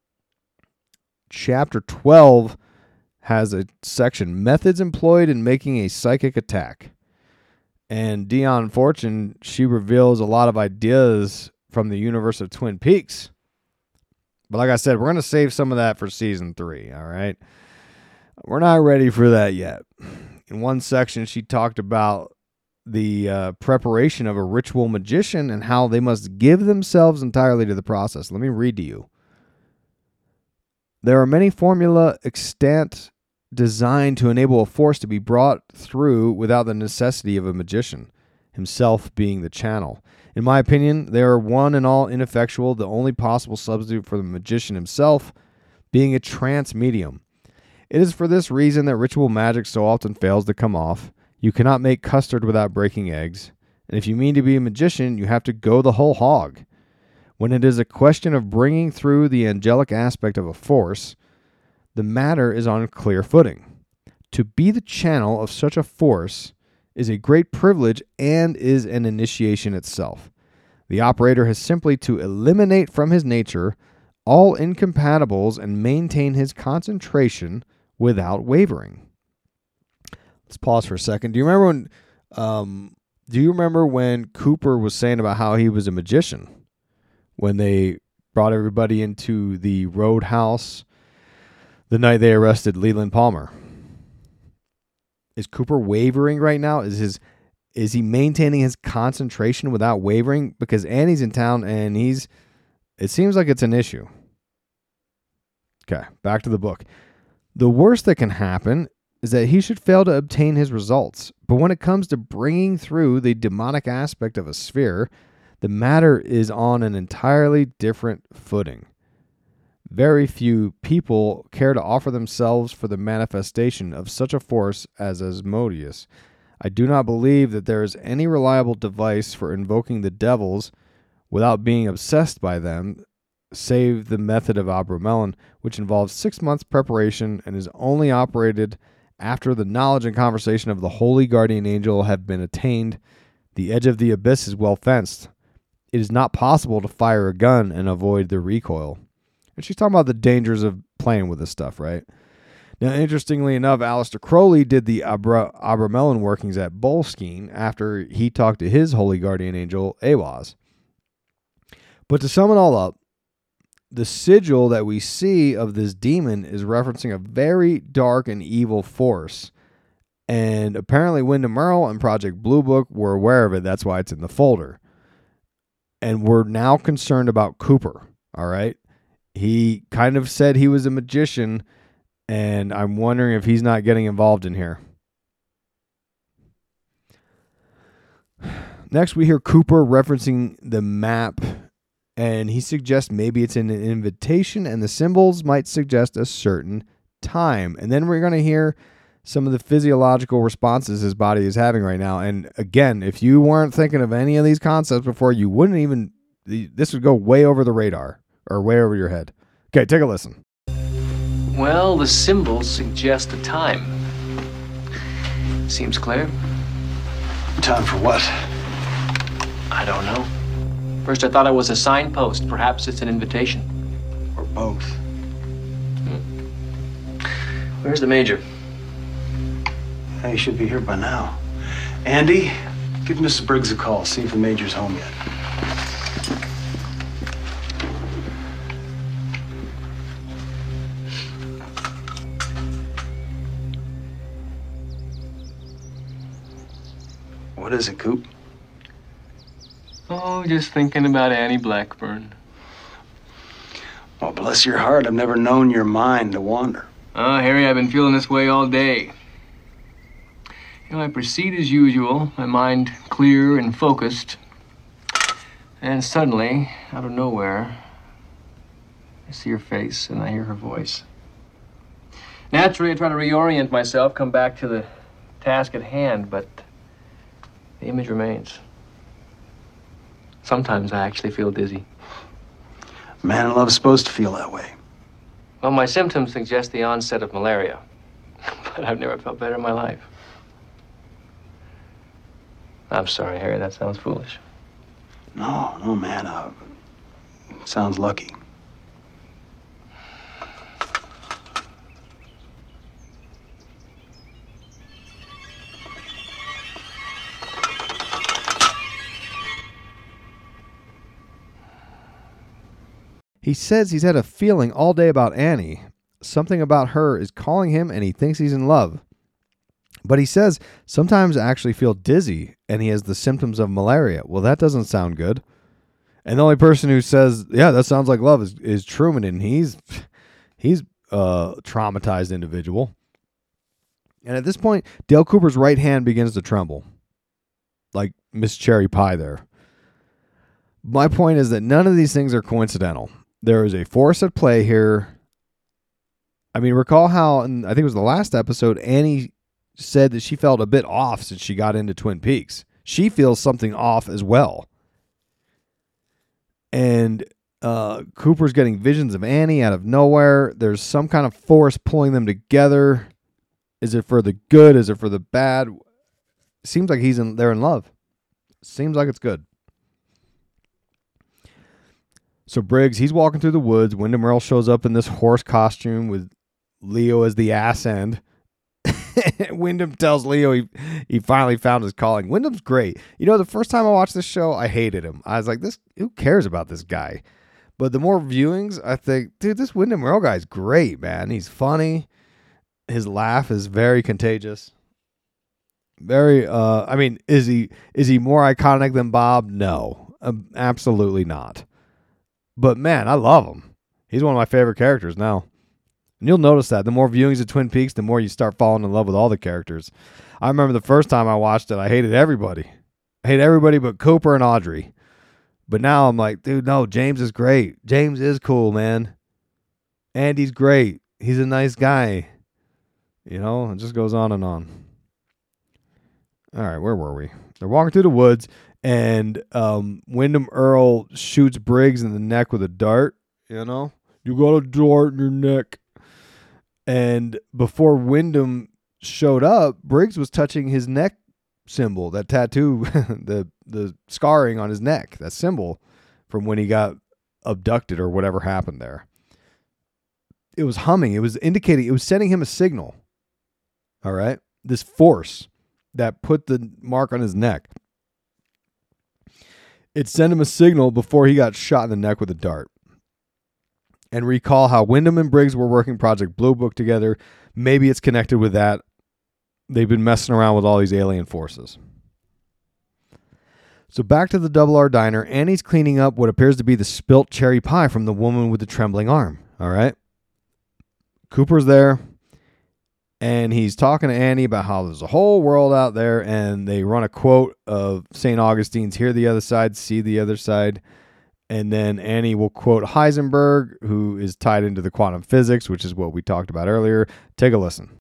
[SPEAKER 1] Chapter twelve has a section, Methods Employed in Making a Psychic Attack. And Dion Fortune, she reveals a lot of ideas from the universe of Twin Peaks. But like I said, we're going to save some of that for season three, all right? We're not ready for that yet. In one section, she talked about the uh, preparation of a ritual magician and how they must give themselves entirely to the process. Let me read to you. There are many formula extant designed to enable a force to be brought through without the necessity of a magician, himself being the channel. In my opinion, they are one and all ineffectual, the only possible substitute for the magician himself being a trance medium. It is for this reason that ritual magic so often fails to come off. You cannot make custard without breaking eggs, and if you mean to be a magician, you have to go the whole hog. When it is a question of bringing through the angelic aspect of a force, the matter is on clear footing. To be the channel of such a force is a great privilege and is an initiation itself. The operator has simply to eliminate from his nature all incompatibles and maintain his concentration without wavering. Let's pause for a second. Do you remember when um, do you remember when Cooper was saying about how he was a magician? When they brought everybody into the roadhouse the night they arrested Leland Palmer. Is Cooper wavering right now? Is his is he maintaining his concentration without wavering? Because Annie's in town and he's it seems like it's an issue. Okay, back to the book. The worst that can happen is that he should fail to obtain his results. But when it comes to bringing through the demonic aspect of a sphere, the matter is on an entirely different footing. Very few people care to offer themselves for the manifestation of such a force as Asmodeus. I do not believe that there is any reliable device for invoking the devils without being obsessed by them, save the method of Abramelin, which involves six months preparation and is only operated after the knowledge and conversation of the holy guardian angel have been attained. The edge of the abyss is well fenced. It is not possible to fire a gun and avoid the recoil. And she's talking about the dangers of playing with this stuff, right? Now, interestingly enough, Aleister Crowley did the Abra- Abramelin workings at Boleskine after he talked to his holy guardian angel, Aiwass. But to sum it all up, the sigil that we see of this demon is referencing a very dark and evil force. And apparently Wyndham Earle and Project Blue Book were aware of it. That's why it's in the folder. And we're now concerned about Cooper, all right? He kind of said he was a magician, and I'm wondering if he's not getting involved in here. Next, we hear Cooper referencing the map, and he suggests maybe it's an invitation, and the symbols might suggest a certain time. And then we're going to hear some of the physiological responses his body is having right now. And again, if you weren't thinking of any of these concepts before, you wouldn't even, this would go way over the radar. Or way over your head. Okay, take a listen.
[SPEAKER 3] Well, the symbols suggest a time. Seems clear.
[SPEAKER 4] Time for what?
[SPEAKER 3] I don't know. First I thought it was a signpost. Perhaps it's an invitation.
[SPEAKER 4] Or both.
[SPEAKER 3] Where's the major?
[SPEAKER 7] Hey, he should be here by now. Andy, give Missus Briggs a call. See if the major's home yet. What is it, Coop?
[SPEAKER 3] Oh, just thinking about Annie Blackburn.
[SPEAKER 7] Oh, bless your heart. I've never known your mind to wander.
[SPEAKER 3] Oh, Harry, I've been feeling this way all day. You know, I proceed as usual, my mind clear and focused. And suddenly, out of nowhere, I see her face and I hear her voice. Naturally, I try to reorient myself, come back to the task at hand, but the image remains. Sometimes I actually feel dizzy.
[SPEAKER 7] Man in love's supposed to feel that way.
[SPEAKER 3] Well, my symptoms suggest the onset of malaria, but I've never felt better in my life. I'm sorry, Harry, that sounds foolish.
[SPEAKER 7] No, no, man. Uh, sounds lucky.
[SPEAKER 1] He says he's had a feeling all day about Annie. Something about her is calling him and he thinks he's in love. But he says sometimes I actually feel dizzy and he has the symptoms of malaria. Well, that doesn't sound good. And the only person who says, yeah, that sounds like love is, is Truman, and he's he's a traumatized individual. And at this point, Dale Cooper's right hand begins to tremble. Like Miss Cherry Pie there. My point is that none of these things are coincidental. There is a force at play here. I mean, recall how, in, I think it was the last episode, Annie said that she felt a bit off since she got into Twin Peaks. She feels something off as well. And uh, Cooper's getting visions of Annie out of nowhere. There's some kind of force pulling them together. Is it for the good? Is it for the bad? Seems like he's in. They're in love. Seems like it's good. So Briggs, he's walking through the woods. Wyndham Earle shows up in this horse costume with Leo as the ass end. Wyndham tells Leo he, he finally found his calling. Wyndham's great. You know, the first time I watched this show, I hated him. I was like, "This, who cares about this guy?" But the more viewings, I think, dude, this Wyndham Earle guy's great, man. He's funny. His laugh is very contagious. Very, uh, I mean, is he is he more iconic than Bob? No, uh, absolutely not. But man, I love him. He's one of my favorite characters now. And you'll notice that the more viewings of Twin Peaks, the more you start falling in love with all the characters. I remember the first time I watched it, I hated everybody. I hated everybody but Cooper and Audrey. But now I'm like, dude, no, James is great. James is cool, man. Andy's great. He's a nice guy. You know, it just goes on and on. All right, where were we? They're walking through the woods, and um, Wyndham Earle shoots Briggs in the neck with a dart. You know, you got a dart in your neck. And before Wyndham showed up, Briggs was touching his neck symbol, that tattoo, the the scarring on his neck, that symbol from when he got abducted or whatever happened there. It was humming. It was indicating, it was sending him a signal. All right. This force that put the mark on his neck. It sent him a signal before he got shot in the neck with a dart. And recall how Wyndham and Briggs were working Project Blue Book together. Maybe it's connected with that. They've been messing around with all these alien forces. So back to the Double R Diner. Annie's cleaning up what appears to be the spilt cherry pie from the woman with the trembling arm. All right. Cooper's there. And he's talking to Annie about how there's a whole world out there. And they run a quote of Saint Augustine's, hear the other side, see the other side. And then Annie will quote Heisenberg, who is tied into the quantum physics, which is what we talked about earlier. Take a listen.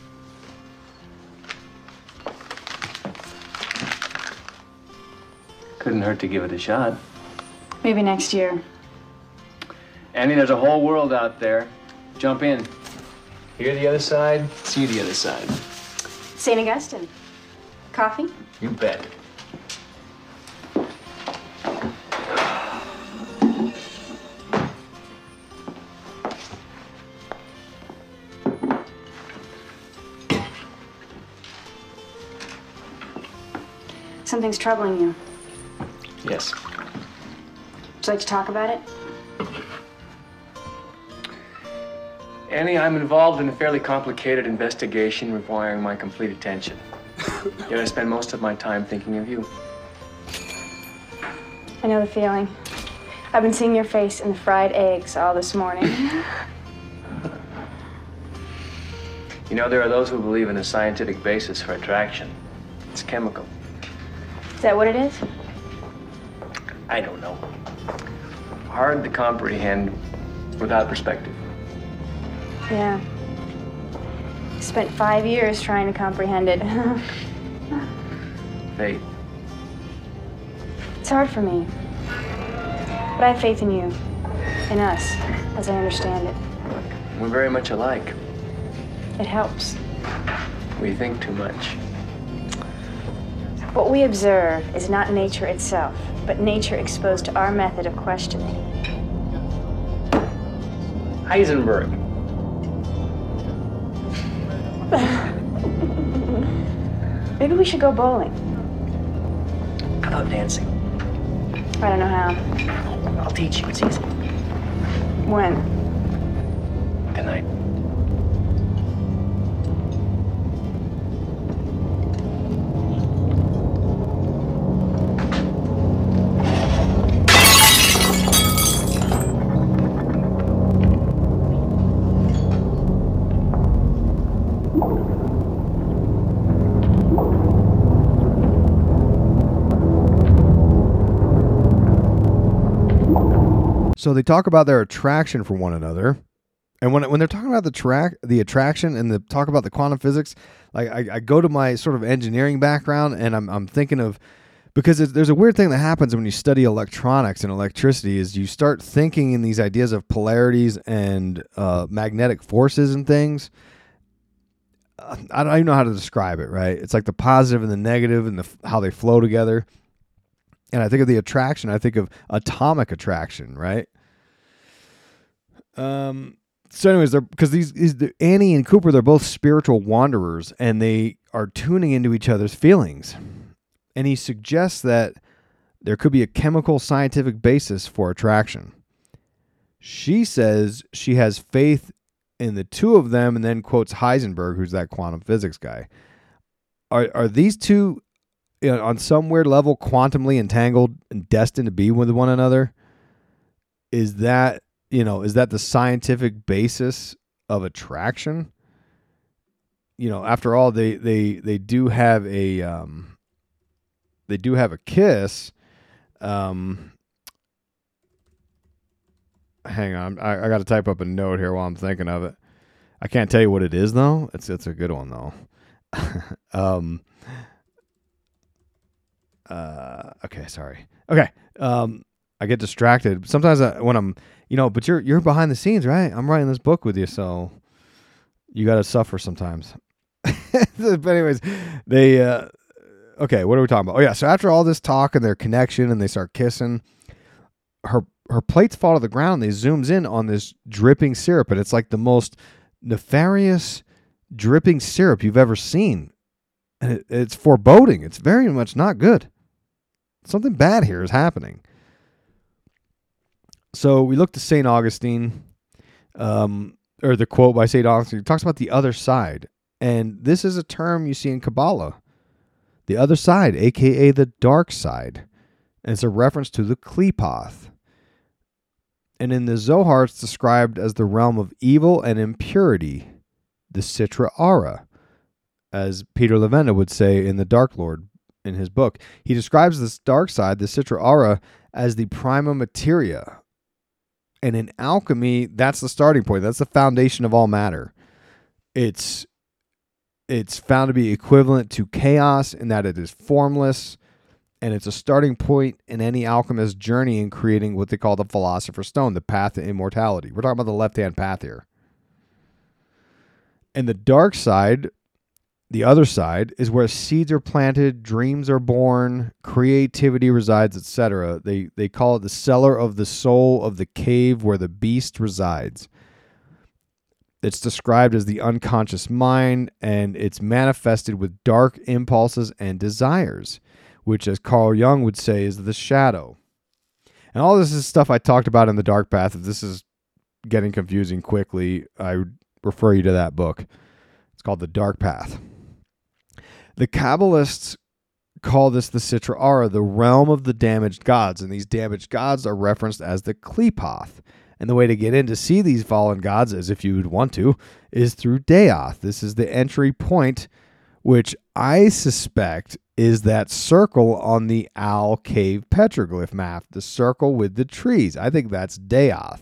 [SPEAKER 3] Couldn't hurt to give it a shot.
[SPEAKER 8] Maybe next year.
[SPEAKER 3] Annie, there's a whole world out there. Jump in. Hear the other side, see the other side.
[SPEAKER 8] Saint Augustine. Coffee?
[SPEAKER 3] You bet.
[SPEAKER 8] Something's troubling you.
[SPEAKER 3] Yes.
[SPEAKER 8] Would you like to talk about it?
[SPEAKER 3] Annie, I'm involved in a fairly complicated investigation requiring my complete attention. Yet I spend most of my time thinking of you.
[SPEAKER 8] I know the feeling. I've been seeing your face in the fried eggs all this morning.
[SPEAKER 3] You know, there are those who believe in a scientific basis for attraction. It's chemical.
[SPEAKER 8] Is that what it is?
[SPEAKER 3] I don't know. Hard to comprehend without perspective.
[SPEAKER 8] Yeah. Spent five years trying to comprehend it.
[SPEAKER 3] Faith.
[SPEAKER 8] It's hard for me. But I have faith in you. In us, as I understand it.
[SPEAKER 3] We're very much alike.
[SPEAKER 8] It helps.
[SPEAKER 3] We think too much.
[SPEAKER 8] What we observe is not nature itself, but nature exposed to our method of questioning.
[SPEAKER 3] Heisenberg.
[SPEAKER 8] Maybe we should go bowling.
[SPEAKER 3] How about dancing?
[SPEAKER 8] I don't know how.
[SPEAKER 3] I'll teach you. It's easy.
[SPEAKER 8] When?
[SPEAKER 3] Tonight.
[SPEAKER 1] So they talk about their attraction for one another, and when when they're talking about the track, the attraction, and the talk about the quantum physics, like I, I go to my sort of engineering background, and I'm I'm thinking of, because it's, there's a weird thing that happens when you study electronics and electricity is you start thinking in these ideas of polarities and uh, magnetic forces and things. Uh, I don't even know how to describe it. Right? It's like the positive and the negative and the how they flow together. And I think of the attraction, I think of atomic attraction, right? Um. So, anyways, they're because these, these Annie and Cooper, they're both spiritual wanderers, and they are tuning into each other's feelings. And he suggests that there could be a chemical scientific basis for attraction. She says she has faith in the two of them, and then quotes Heisenberg, who's that quantum physics guy. Are are these two, you know, on some weird level, quantumly entangled and destined to be with one another? Is that, you know, is that the scientific basis of attraction? You know, after all, they they they do have a um, they do have a kiss. Um, hang on, I, I got to type up a note here while I'm thinking of it. I can't tell you what it is though. It's it's a good one though. um. Uh, okay, sorry. Okay. Um, I get distracted. Sometimes I, when I'm, you know, but you're, you're behind the scenes, right? I'm writing this book with you. So you got to suffer sometimes. But anyways, they, uh, okay. What are we talking about? Oh yeah. So after all this talk and their connection and they start kissing, her, her plates fall to the ground. And they zooms in on this dripping syrup. And it's like the most nefarious dripping syrup you've ever seen. And it, it's foreboding. It's very much not good. Something bad here is happening. So we look to Saint Augustine, um, or the quote by Saint Augustine. He talks about the other side. And this is a term you see in Kabbalah. The other side, a k a the dark side. And it's a reference to the Qliphoth. And in the Zohar, it's described as the realm of evil and impurity, the Sitra Ara, as Peter Levenda would say in The Dark Lord in his book. He describes this dark side, the Sitra Ara, as the prima materia. And in alchemy, that's the starting point. That's the foundation of all matter. It's it's found to be equivalent to chaos in that it is formless, and it's a starting point in any alchemist's journey in creating what they call the Philosopher's Stone, the path to immortality. We're talking about the left-hand path here. And the dark side, the other side, is where seeds are planted, dreams are born, creativity resides, et cetera. They they call it the cellar of the soul of the cave where the beast resides. It's described as the unconscious mind, and it's manifested with dark impulses and desires, which, as Carl Jung would say, is the shadow. And all this is stuff I talked about in The Dark Path. If this is getting confusing quickly, I refer you to that book. It's called The Dark Path. The Kabbalists call this the Sitra Ahra, the realm of the damaged gods. And these damaged gods are referenced as the Qliphoth. And the way to get in to see these fallen gods, as if you would want to, is through Deoth. This is the entry point, which I suspect is that circle on the Owl Cave petroglyph map, the circle with the trees. I think that's Deoth.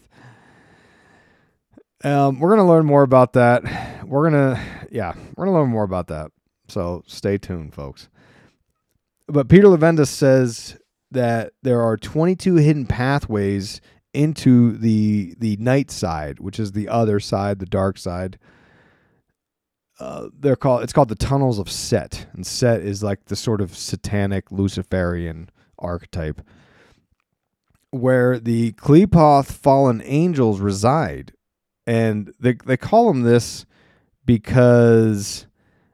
[SPEAKER 1] Um, we're going to learn more about that. We're going to, yeah, we're going to learn more about that. So stay tuned, folks. But Peter Levendus says that there are twenty-two hidden pathways into the the night side, which is the other side, the dark side. Uh, they're called. It's called the Tunnels of Set, and Set is like the sort of satanic Luciferian archetype, where the Qliphoth fallen angels reside, and they they call them this because,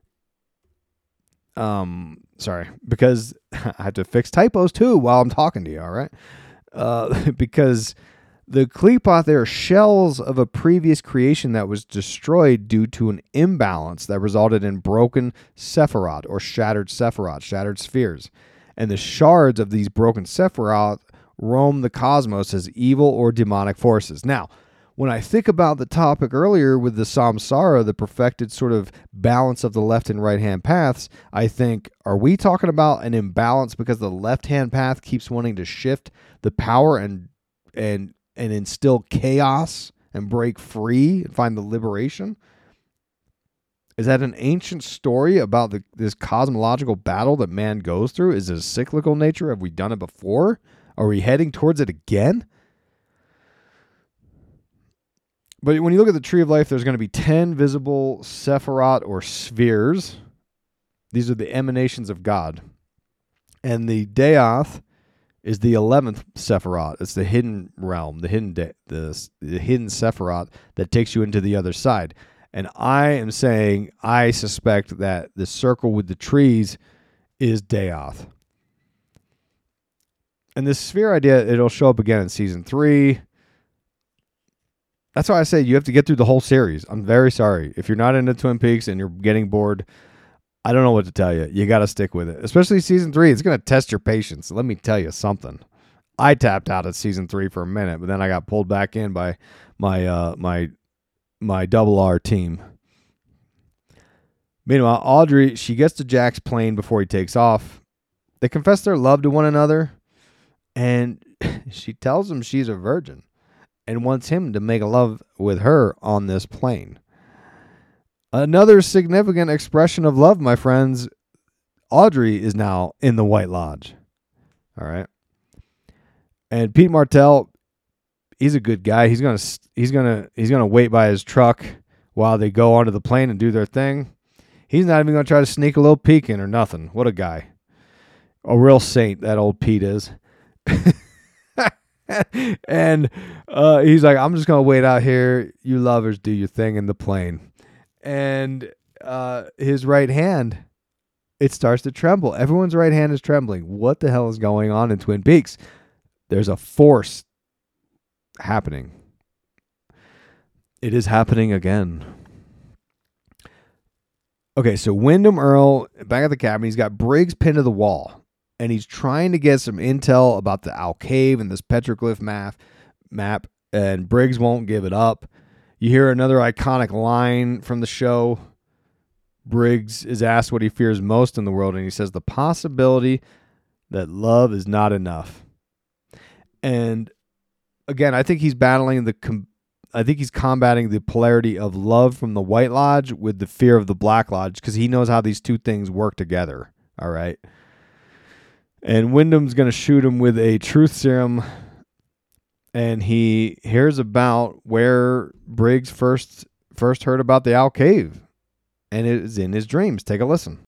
[SPEAKER 1] um, sorry, because I have to fix typos too while I'm talking to you. All right, uh, because the Qliphoth are shells of a previous creation that was destroyed due to an imbalance that resulted in broken Sephiroth or shattered Sephiroth, shattered spheres. And the shards of these broken Sephiroth roam the cosmos as evil or demonic forces. Now, when I think about the topic earlier with the samsara, the perfected sort of balance of the left and right hand paths, I think, are we talking about an imbalance because the left hand path keeps wanting to shift the power and and and instill chaos and break free and find the liberation? Is that an ancient story about the, this cosmological battle that man goes through? Is it a cyclical nature? Have we done it before? Are we heading towards it again? But when you look at the Tree of Life, there's going to be ten visible Sephiroth or spheres. These are the emanations of God. And the Deoth is the eleventh Sephiroth. It's the hidden realm, the hidden de- the, the hidden Sephiroth that takes you into the other side. And I am saying I suspect that the circle with the trees is Deoth. And this sphere idea, it'll show up again in season three. That's why I say you have to get through the whole series. I'm very sorry. If you're not into Twin Peaks and you're getting bored, I don't know what to tell you. You got to stick with it. Especially season three. It's going to test your patience. Let me tell you something. I tapped out at season three for a minute, but then I got pulled back in by my uh, my my double R team. Meanwhile, Audrey, she gets to Jack's plane before he takes off. They confess their love to one another, and she tells him she's a virgin and wants him to make love with her on this plane. Another significant expression of love, my friends. Audrey is now in the White Lodge. All right. And Pete Martell, he's a good guy. He's going to he's going to he's going to wait by his truck while they go onto the plane and do their thing. He's not even going to try to sneak a little peek in or nothing. What a guy. A real saint, that old Pete is. And uh, he's like, I'm just going to wait out here. You lovers do your thing in the plane. And uh, his right hand, it starts to tremble. Everyone's right hand is trembling. What the hell is going on in Twin Peaks? There's a force happening. It is happening again. Okay, so Wyndham Earl, back at the cabin, he's got Briggs pinned to the wall. And he's trying to get some intel about the Owl Cave and this petroglyph map, map, and Briggs won't give it up. You hear another iconic line from the show. Briggs is asked what he fears most in the world, and he says the possibility that love is not enough. And again, I think he's battling the, com- I think he's combating the polarity of love from the White Lodge with the fear of the Black Lodge, because he knows how these two things work together. All right. And Wyndham's going to shoot him with a truth serum, and he hears about where Briggs first first heard about the Owl Cave, and it is in his dreams. Take a listen.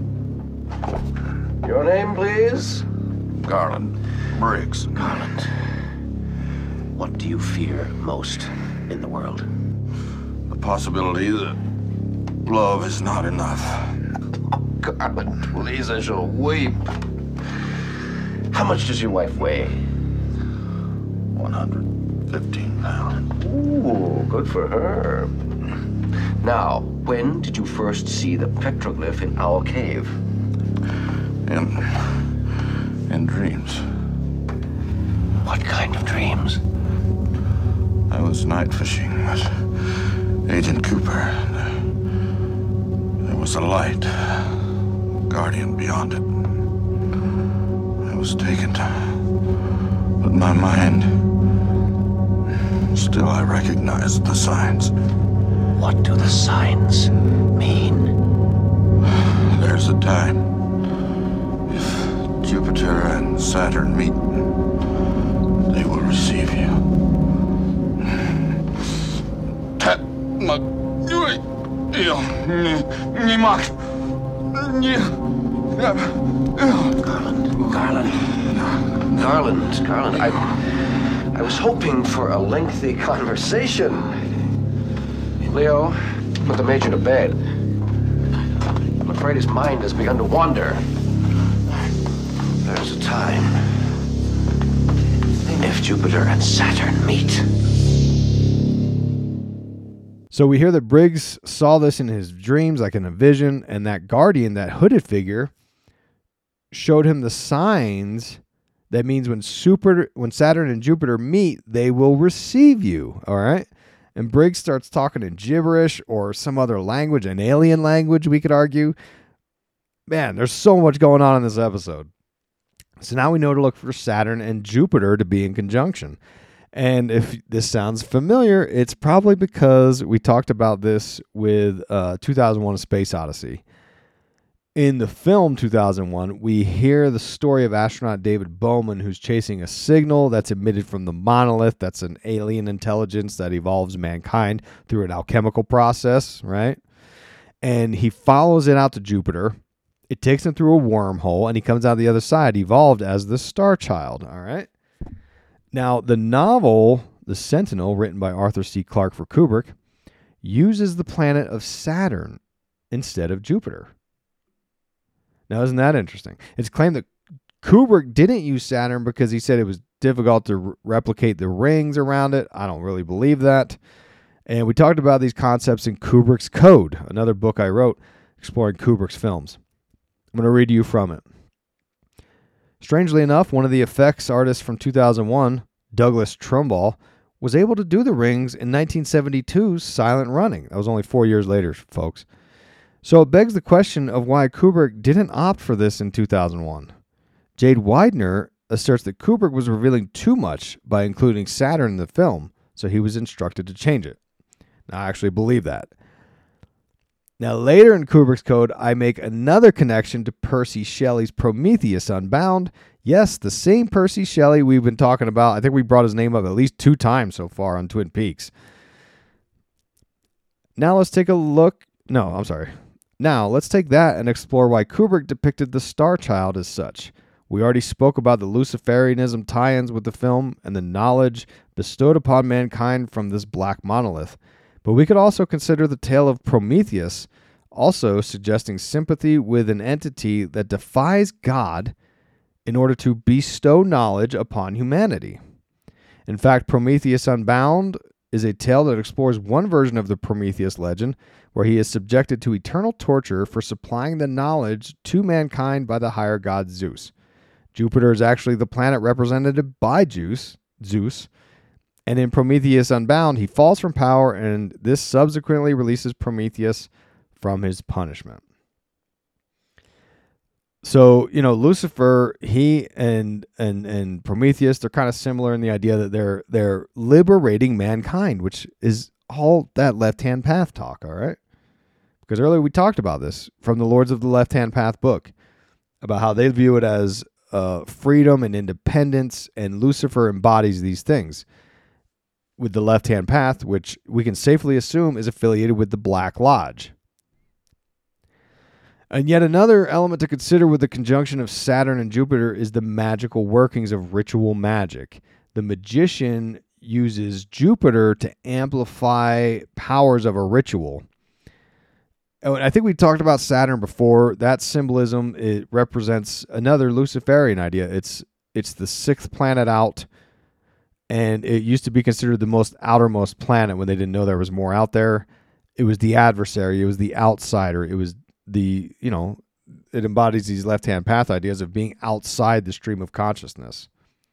[SPEAKER 6] Your name, please?
[SPEAKER 2] Garland. Briggs.
[SPEAKER 6] Garland. What do you fear most in the world?
[SPEAKER 2] The possibility that love is not enough.
[SPEAKER 6] Oh, Garland, please, I shall weep. How much does your wife weigh?
[SPEAKER 2] one hundred fifteen pounds.
[SPEAKER 6] Ooh, good for her. Now, when did you first see the petroglyph in Owl Cave?
[SPEAKER 2] In, in dreams.
[SPEAKER 6] What kind of dreams?
[SPEAKER 2] I was night fishing with Agent Cooper. There was a light, guardian beyond it. I was taken, but my mind, still I recognized the signs.
[SPEAKER 6] What do the signs mean?
[SPEAKER 2] There's a time. If Jupiter and Saturn meet, they will receive you. Tat mag yo ni mak ni
[SPEAKER 6] Garland, Garland, Garland, Garland. I, I was hoping for a lengthy conversation. Leo, put the Major to bed. I'm afraid his mind has begun to wander. There's a time. If Jupiter and Saturn meet.
[SPEAKER 1] So we hear that Briggs saw this in his dreams, like in a vision, and that guardian, that hooded figure, showed him the signs. That means when super, when Saturn and Jupiter meet, they will receive you. All right. And Briggs starts talking in gibberish or some other language, an alien language, we could argue. Man, there's so much going on in this episode. So now we know to look for Saturn and Jupiter to be in conjunction. And if this sounds familiar, it's probably because we talked about this with uh, two thousand one: A Space Odyssey. In the film two thousand one, we hear the story of astronaut David Bowman, who's chasing a signal that's emitted from the monolith. That's an alien intelligence that evolves mankind through an alchemical process, right? And he follows it out to Jupiter. It takes him through a wormhole, and he comes out the other side, evolved as the Star Child, all right? Now, the novel, The Sentinel, written by Arthur C. Clarke for Kubrick, uses the planet of Saturn instead of Jupiter. Now, isn't that interesting? It's claimed that Kubrick didn't use Saturn because he said it was difficult to re- replicate the rings around it. I don't really believe that. And we talked about these concepts in Kubrick's Code, another book I wrote exploring Kubrick's films. I'm going to read you from it. Strangely enough, one of the effects artists from two thousand one, Douglas Trumbull, was able to do the rings in nineteen seventy-two's Silent Running. That was only four years later, folks. So it begs the question of why Kubrick didn't opt for this in two thousand one. Jade Widener asserts that Kubrick was revealing too much by including Saturn in the film, so he was instructed to change it. Now, I actually believe that. Now, later in Kubrick's Code, I make another connection to Percy Shelley's Prometheus Unbound. Yes, the same Percy Shelley we've been talking about. I think we brought his name up at least two times so far on Twin Peaks. Now let's take a look. No, I'm sorry. Now let's take that and explore why Kubrick depicted the Star Child as such. We already spoke about the Luciferianism tie-ins with the film and the knowledge bestowed upon mankind from this black monolith. But we could also consider the tale of Prometheus, also suggesting sympathy with an entity that defies God in order to bestow knowledge upon humanity. In fact, Prometheus Unbound is a tale that explores one version of the Prometheus legend, where he is subjected to eternal torture for supplying the knowledge to mankind by the higher god Zeus. Jupiter is actually the planet represented by Zeus, Zeus, and in Prometheus Unbound, he falls from power, and this subsequently releases Prometheus from his punishment. So, you know, Lucifer, he and and and Prometheus, they're kind of similar in the idea that they're they're liberating mankind, which is all that left-hand path talk, all right? Because earlier we talked about this from the Lords of the Left-Hand Path book, about how they view it as uh, freedom and independence, and Lucifer embodies these things with the left-hand path, which we can safely assume is affiliated with the Black Lodge. And yet another element to consider with the conjunction of Saturn and Jupiter is the magical workings of ritual magic. The magician uses Jupiter to amplify powers of a ritual. Oh, and I think we talked about Saturn before. That symbolism, it represents another Luciferian idea. It's It's the sixth planet out, and it used to be considered the most outermost planet when they didn't know there was more out there. It was the adversary. It was the outsider. It was the, you know, it embodies these left-hand path ideas of being outside the stream of consciousness.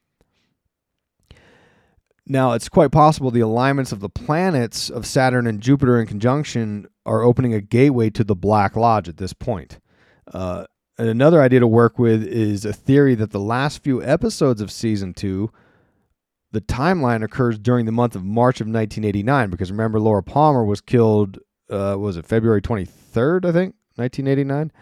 [SPEAKER 1] Now, it's quite possible the alignments of the planets of Saturn and Jupiter in conjunction are opening a gateway to the Black Lodge at this point. Uh, and another idea to work with is a theory that the last few episodes of season two, the timeline occurs during the month of March of nineteen eighty-nine, because remember, Laura Palmer was killed, uh, was it February twenty-third, I think, nineteen eighty-nine?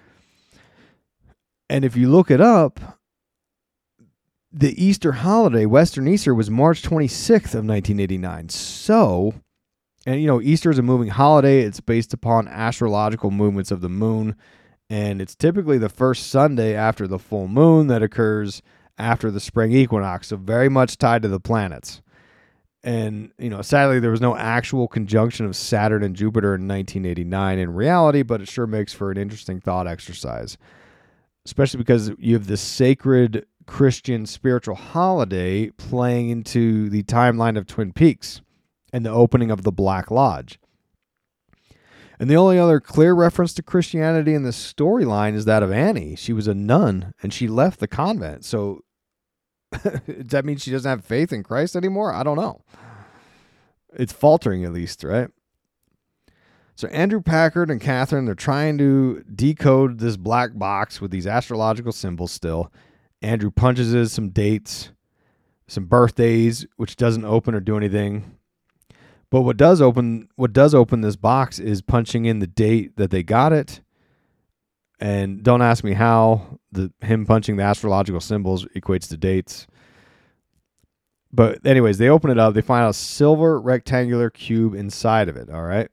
[SPEAKER 1] And if you look it up, the Easter holiday, Western Easter, was March twenty-sixth of nineteen eighty-nine. So, and you know, Easter is a moving holiday. It's based upon astrological movements of the moon, and it's typically the first Sunday after the full moon that occurs after the spring equinox, so very much tied to the planets. And, you know, sadly, there was no actual conjunction of Saturn and Jupiter in nineteen eighty-nine in reality, but it sure makes for an interesting thought exercise, especially because you have this sacred Christian spiritual holiday playing into the timeline of Twin Peaks and the opening of the Black Lodge. And the only other clear reference to Christianity in this storyline is that of Annie. She was a nun and she left the convent. So does that mean she doesn't have faith in Christ anymore? I don't know. It's faltering, at least, right? So Andrew Packard and Catherine, they're trying to decode this black box with these astrological symbols still. Andrew punches in some dates, some birthdays, which doesn't open or do anything. But what does open what does open this box is punching in the date that they got it. And don't ask me how the him punching the astrological symbols equates to dates. But anyways, they open it up. They find a silver rectangular cube inside of it, all right?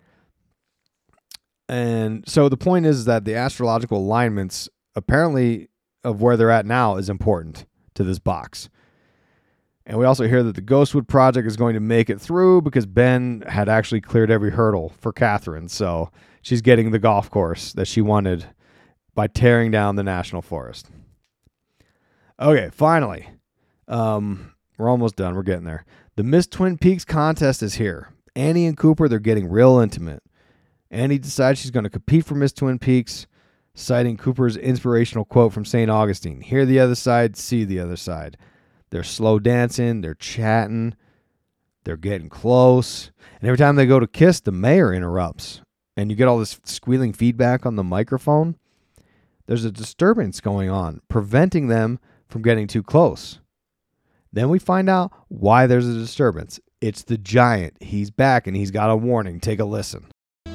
[SPEAKER 1] And so the point is that the astrological alignments, apparently, of where they're at now is important to this box. And we also hear that the Ghostwood Project is going to make it through because Ben had actually cleared every hurdle for Catherine. So she's getting the golf course that she wanted by tearing down the National Forest. Okay, finally. Um, we're almost done. We're getting there. The Miss Twin Peaks contest is here. Annie and Cooper, they're getting real intimate. Annie decides she's going to compete for Miss Twin Peaks, citing Cooper's inspirational quote from Saint Augustine, hear the other side, see the other side. They're slow dancing, they're chatting, they're getting close. And every time they go to kiss, the mayor interrupts. And you get all this squealing feedback on the microphone. There's a disturbance going on, preventing them from getting too close. Then we find out why there's a disturbance. It's the giant. He's back and he's got a warning. Take a listen.
[SPEAKER 8] I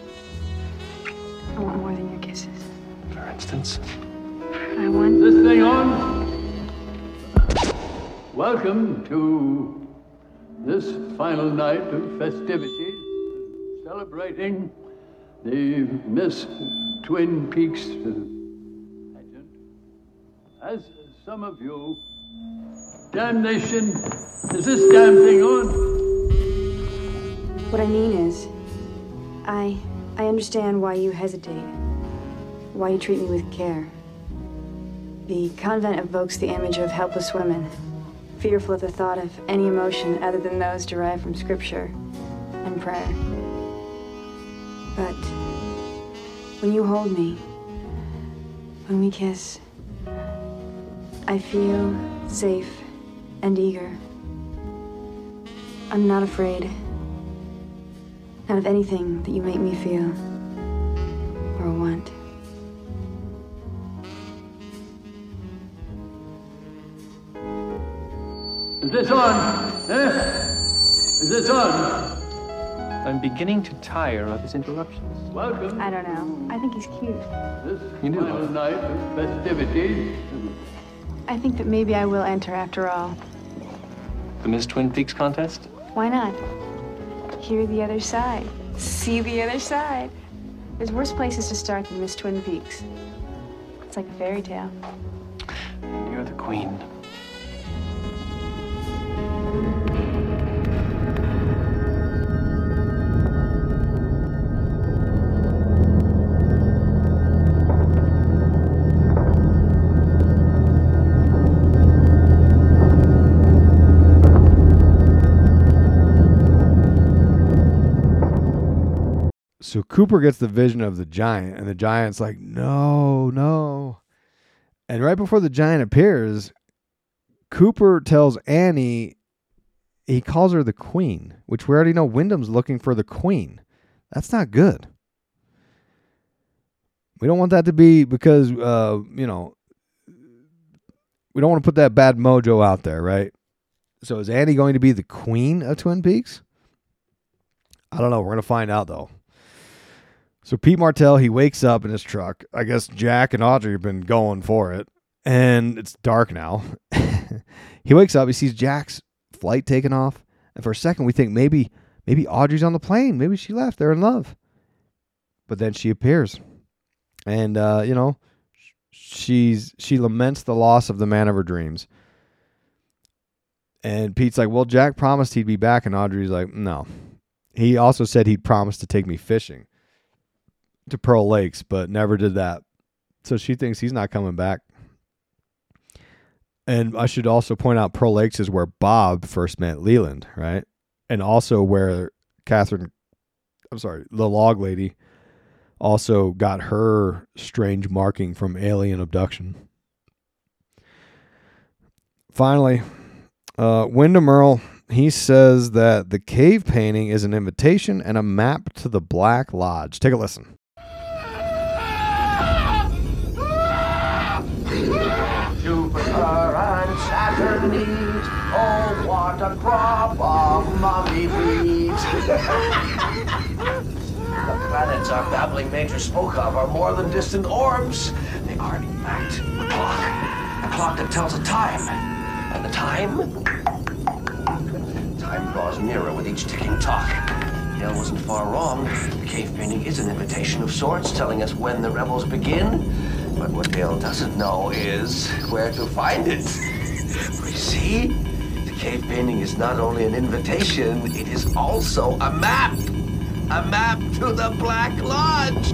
[SPEAKER 8] want more than your kisses.
[SPEAKER 3] For instance?
[SPEAKER 8] I want...
[SPEAKER 9] This thing on? Welcome to this final night of festivities, celebrating the Miss Twin Peaks pageant. As some of you, damnation, is this damn thing on?
[SPEAKER 8] What I mean is, I, I understand why you hesitate, why you treat me with care. The convent evokes the image of helpless women, fearful of the thought of any emotion other than those derived from scripture and prayer. But when you hold me, when we kiss, I feel safe and eager. I'm not afraid, not of anything that you make me feel or want.
[SPEAKER 9] Is this on? Eh? Is this on?
[SPEAKER 3] I'm beginning to tire of his interruptions.
[SPEAKER 9] Welcome.
[SPEAKER 8] I don't know. I think he's cute.
[SPEAKER 9] This
[SPEAKER 3] You do.
[SPEAKER 9] final night of festivities.
[SPEAKER 8] I think that maybe I will enter after all.
[SPEAKER 3] The Miss Twin Peaks contest?
[SPEAKER 8] Why not? Hear the other side. See the other side. There's worse places to start than Miss Twin Peaks. It's like a fairy tale.
[SPEAKER 3] You're the queen.
[SPEAKER 1] So Cooper gets the vision of the giant, and the giant's like, no, no. And right before the giant appears, Cooper tells Annie, he calls her the queen, which we already know Wyndham's looking for the queen. That's not good. We don't want that to be because, uh, you know, we don't want to put that bad mojo out there, right? So is Annie going to be the queen of Twin Peaks? I don't know. We're going to find out, though. So Pete Martell, he wakes up in his truck. I guess Jack and Audrey have been going for it. And it's dark now. He wakes up. He sees Jack's flight taken off. And for a second, we think maybe maybe Audrey's on the plane. Maybe she left. They're in love. But then she appears. And, uh, you know, she's she laments the loss of the man of her dreams. And Pete's like, well, Jack promised he'd be back. And Audrey's like, no. He also said he'd promised to take me fishing to Pearl Lakes, but never did that. So she thinks he's not coming back. And I should also point out Pearl Lakes is where Bob first met Leland, right? And also where Catherine, I'm sorry, the log lady also got her strange marking from alien abduction. Finally, uh, Wyndham Earle, he says that the cave painting is an invitation and a map to the Black Lodge. Take a listen.
[SPEAKER 10] Jupiter and Saturn meet. Oh, what a crop of mummy breed. The planets our babbling major spoke of are more than distant orbs. They are, in fact, a clock. A clock that tells a time. And the time? Time draws nearer with each ticking talk. Dale wasn't far wrong. The cave painting is an invitation of sorts, telling us when the rebels begin. But what Dale doesn't know is where to find it. For you see, the cave painting is not only an invitation, it is also a map. A map to the Black Lodge.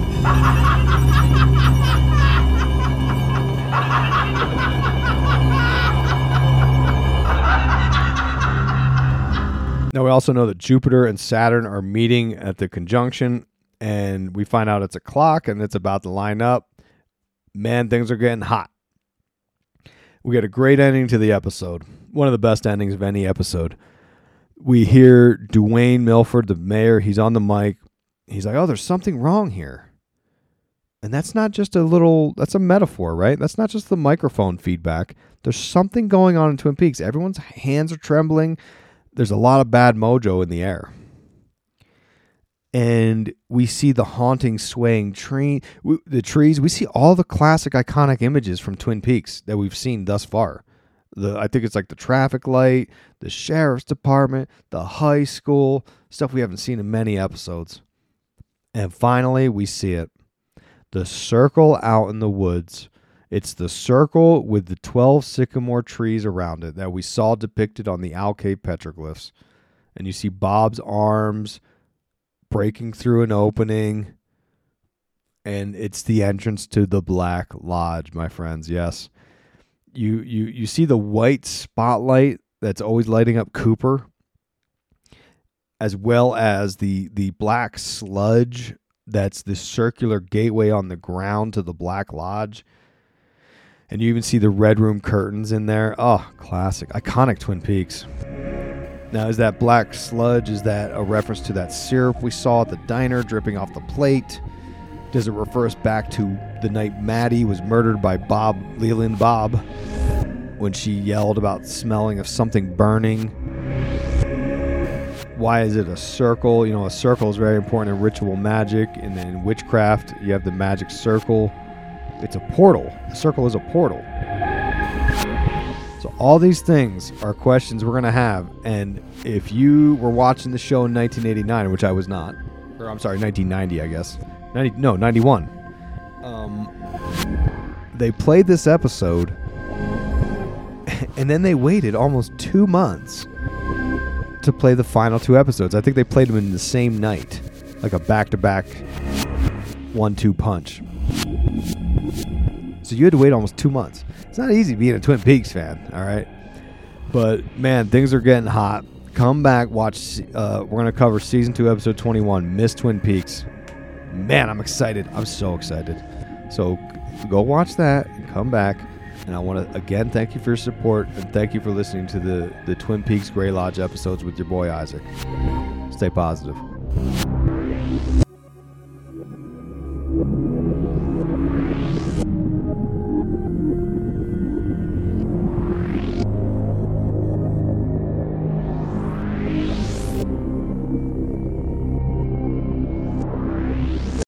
[SPEAKER 1] Now, we also know that Jupiter and Saturn are meeting at the conjunction, and we find out it's a clock and it's about to line up. Man, things are getting hot. We get a great ending to the episode. One of the best endings of any episode. We hear Dwayne Milford, the mayor. He's on the mic. He's like, oh, there's something wrong here. And that's not just a little, that's a metaphor, right? That's not just the microphone feedback. There's something going on in Twin Peaks. Everyone's hands are trembling. There's a lot of bad mojo in the air. And we see the haunting, swaying tree, we, the trees. We see all the classic, iconic images from Twin Peaks that we've seen thus far. The I think it's like the traffic light, the sheriff's department, the high school, stuff we haven't seen in many episodes. And finally, we see it. The circle out in the woods. It's the circle with the twelve sycamore trees around it that we saw depicted on the Owl Cave petroglyphs. And you see Bob's arms breaking through an opening. And it's the entrance to the Black Lodge, my friends. Yes. You you you see the white spotlight that's always lighting up Cooper, as well as the the black sludge that's the circular gateway on the ground to the Black Lodge. And you even see the red room curtains in there. Oh, classic. Iconic Twin Peaks. Now, is that black sludge, is that a reference to that syrup we saw at the diner dripping off the plate? Does it refer us back to the night Maddie was murdered by Bob, Leland Bob, when she yelled about smelling of something burning? Why is it a circle? You know, a circle is very important in ritual magic, and then in witchcraft, you have the magic circle. It's a portal. A circle is a portal. So all these things are questions we're going to have, and if you were watching the show in nineteen eighty-nine, which I was not, or I'm sorry, nineteen ninety, I guess. ninety, no, ninety-one. Um, they played this episode, and then they waited almost two months to play the final two episodes. I think they played them in the same night, like a back-to-back one two punch. So you had to wait almost two months. It's not easy being a Twin Peaks fan, all right? But, man, things are getting hot. Come back, watch. Uh, we're going to cover Season two, Episode twenty-one, Miss Twin Peaks. Man, I'm excited. I'm so excited. So go watch that and come back. And I want to, again, thank you for your support. And thank you for listening to the, the Twin Peaks Grey Lodge episodes with your boy Isaac. Stay positive.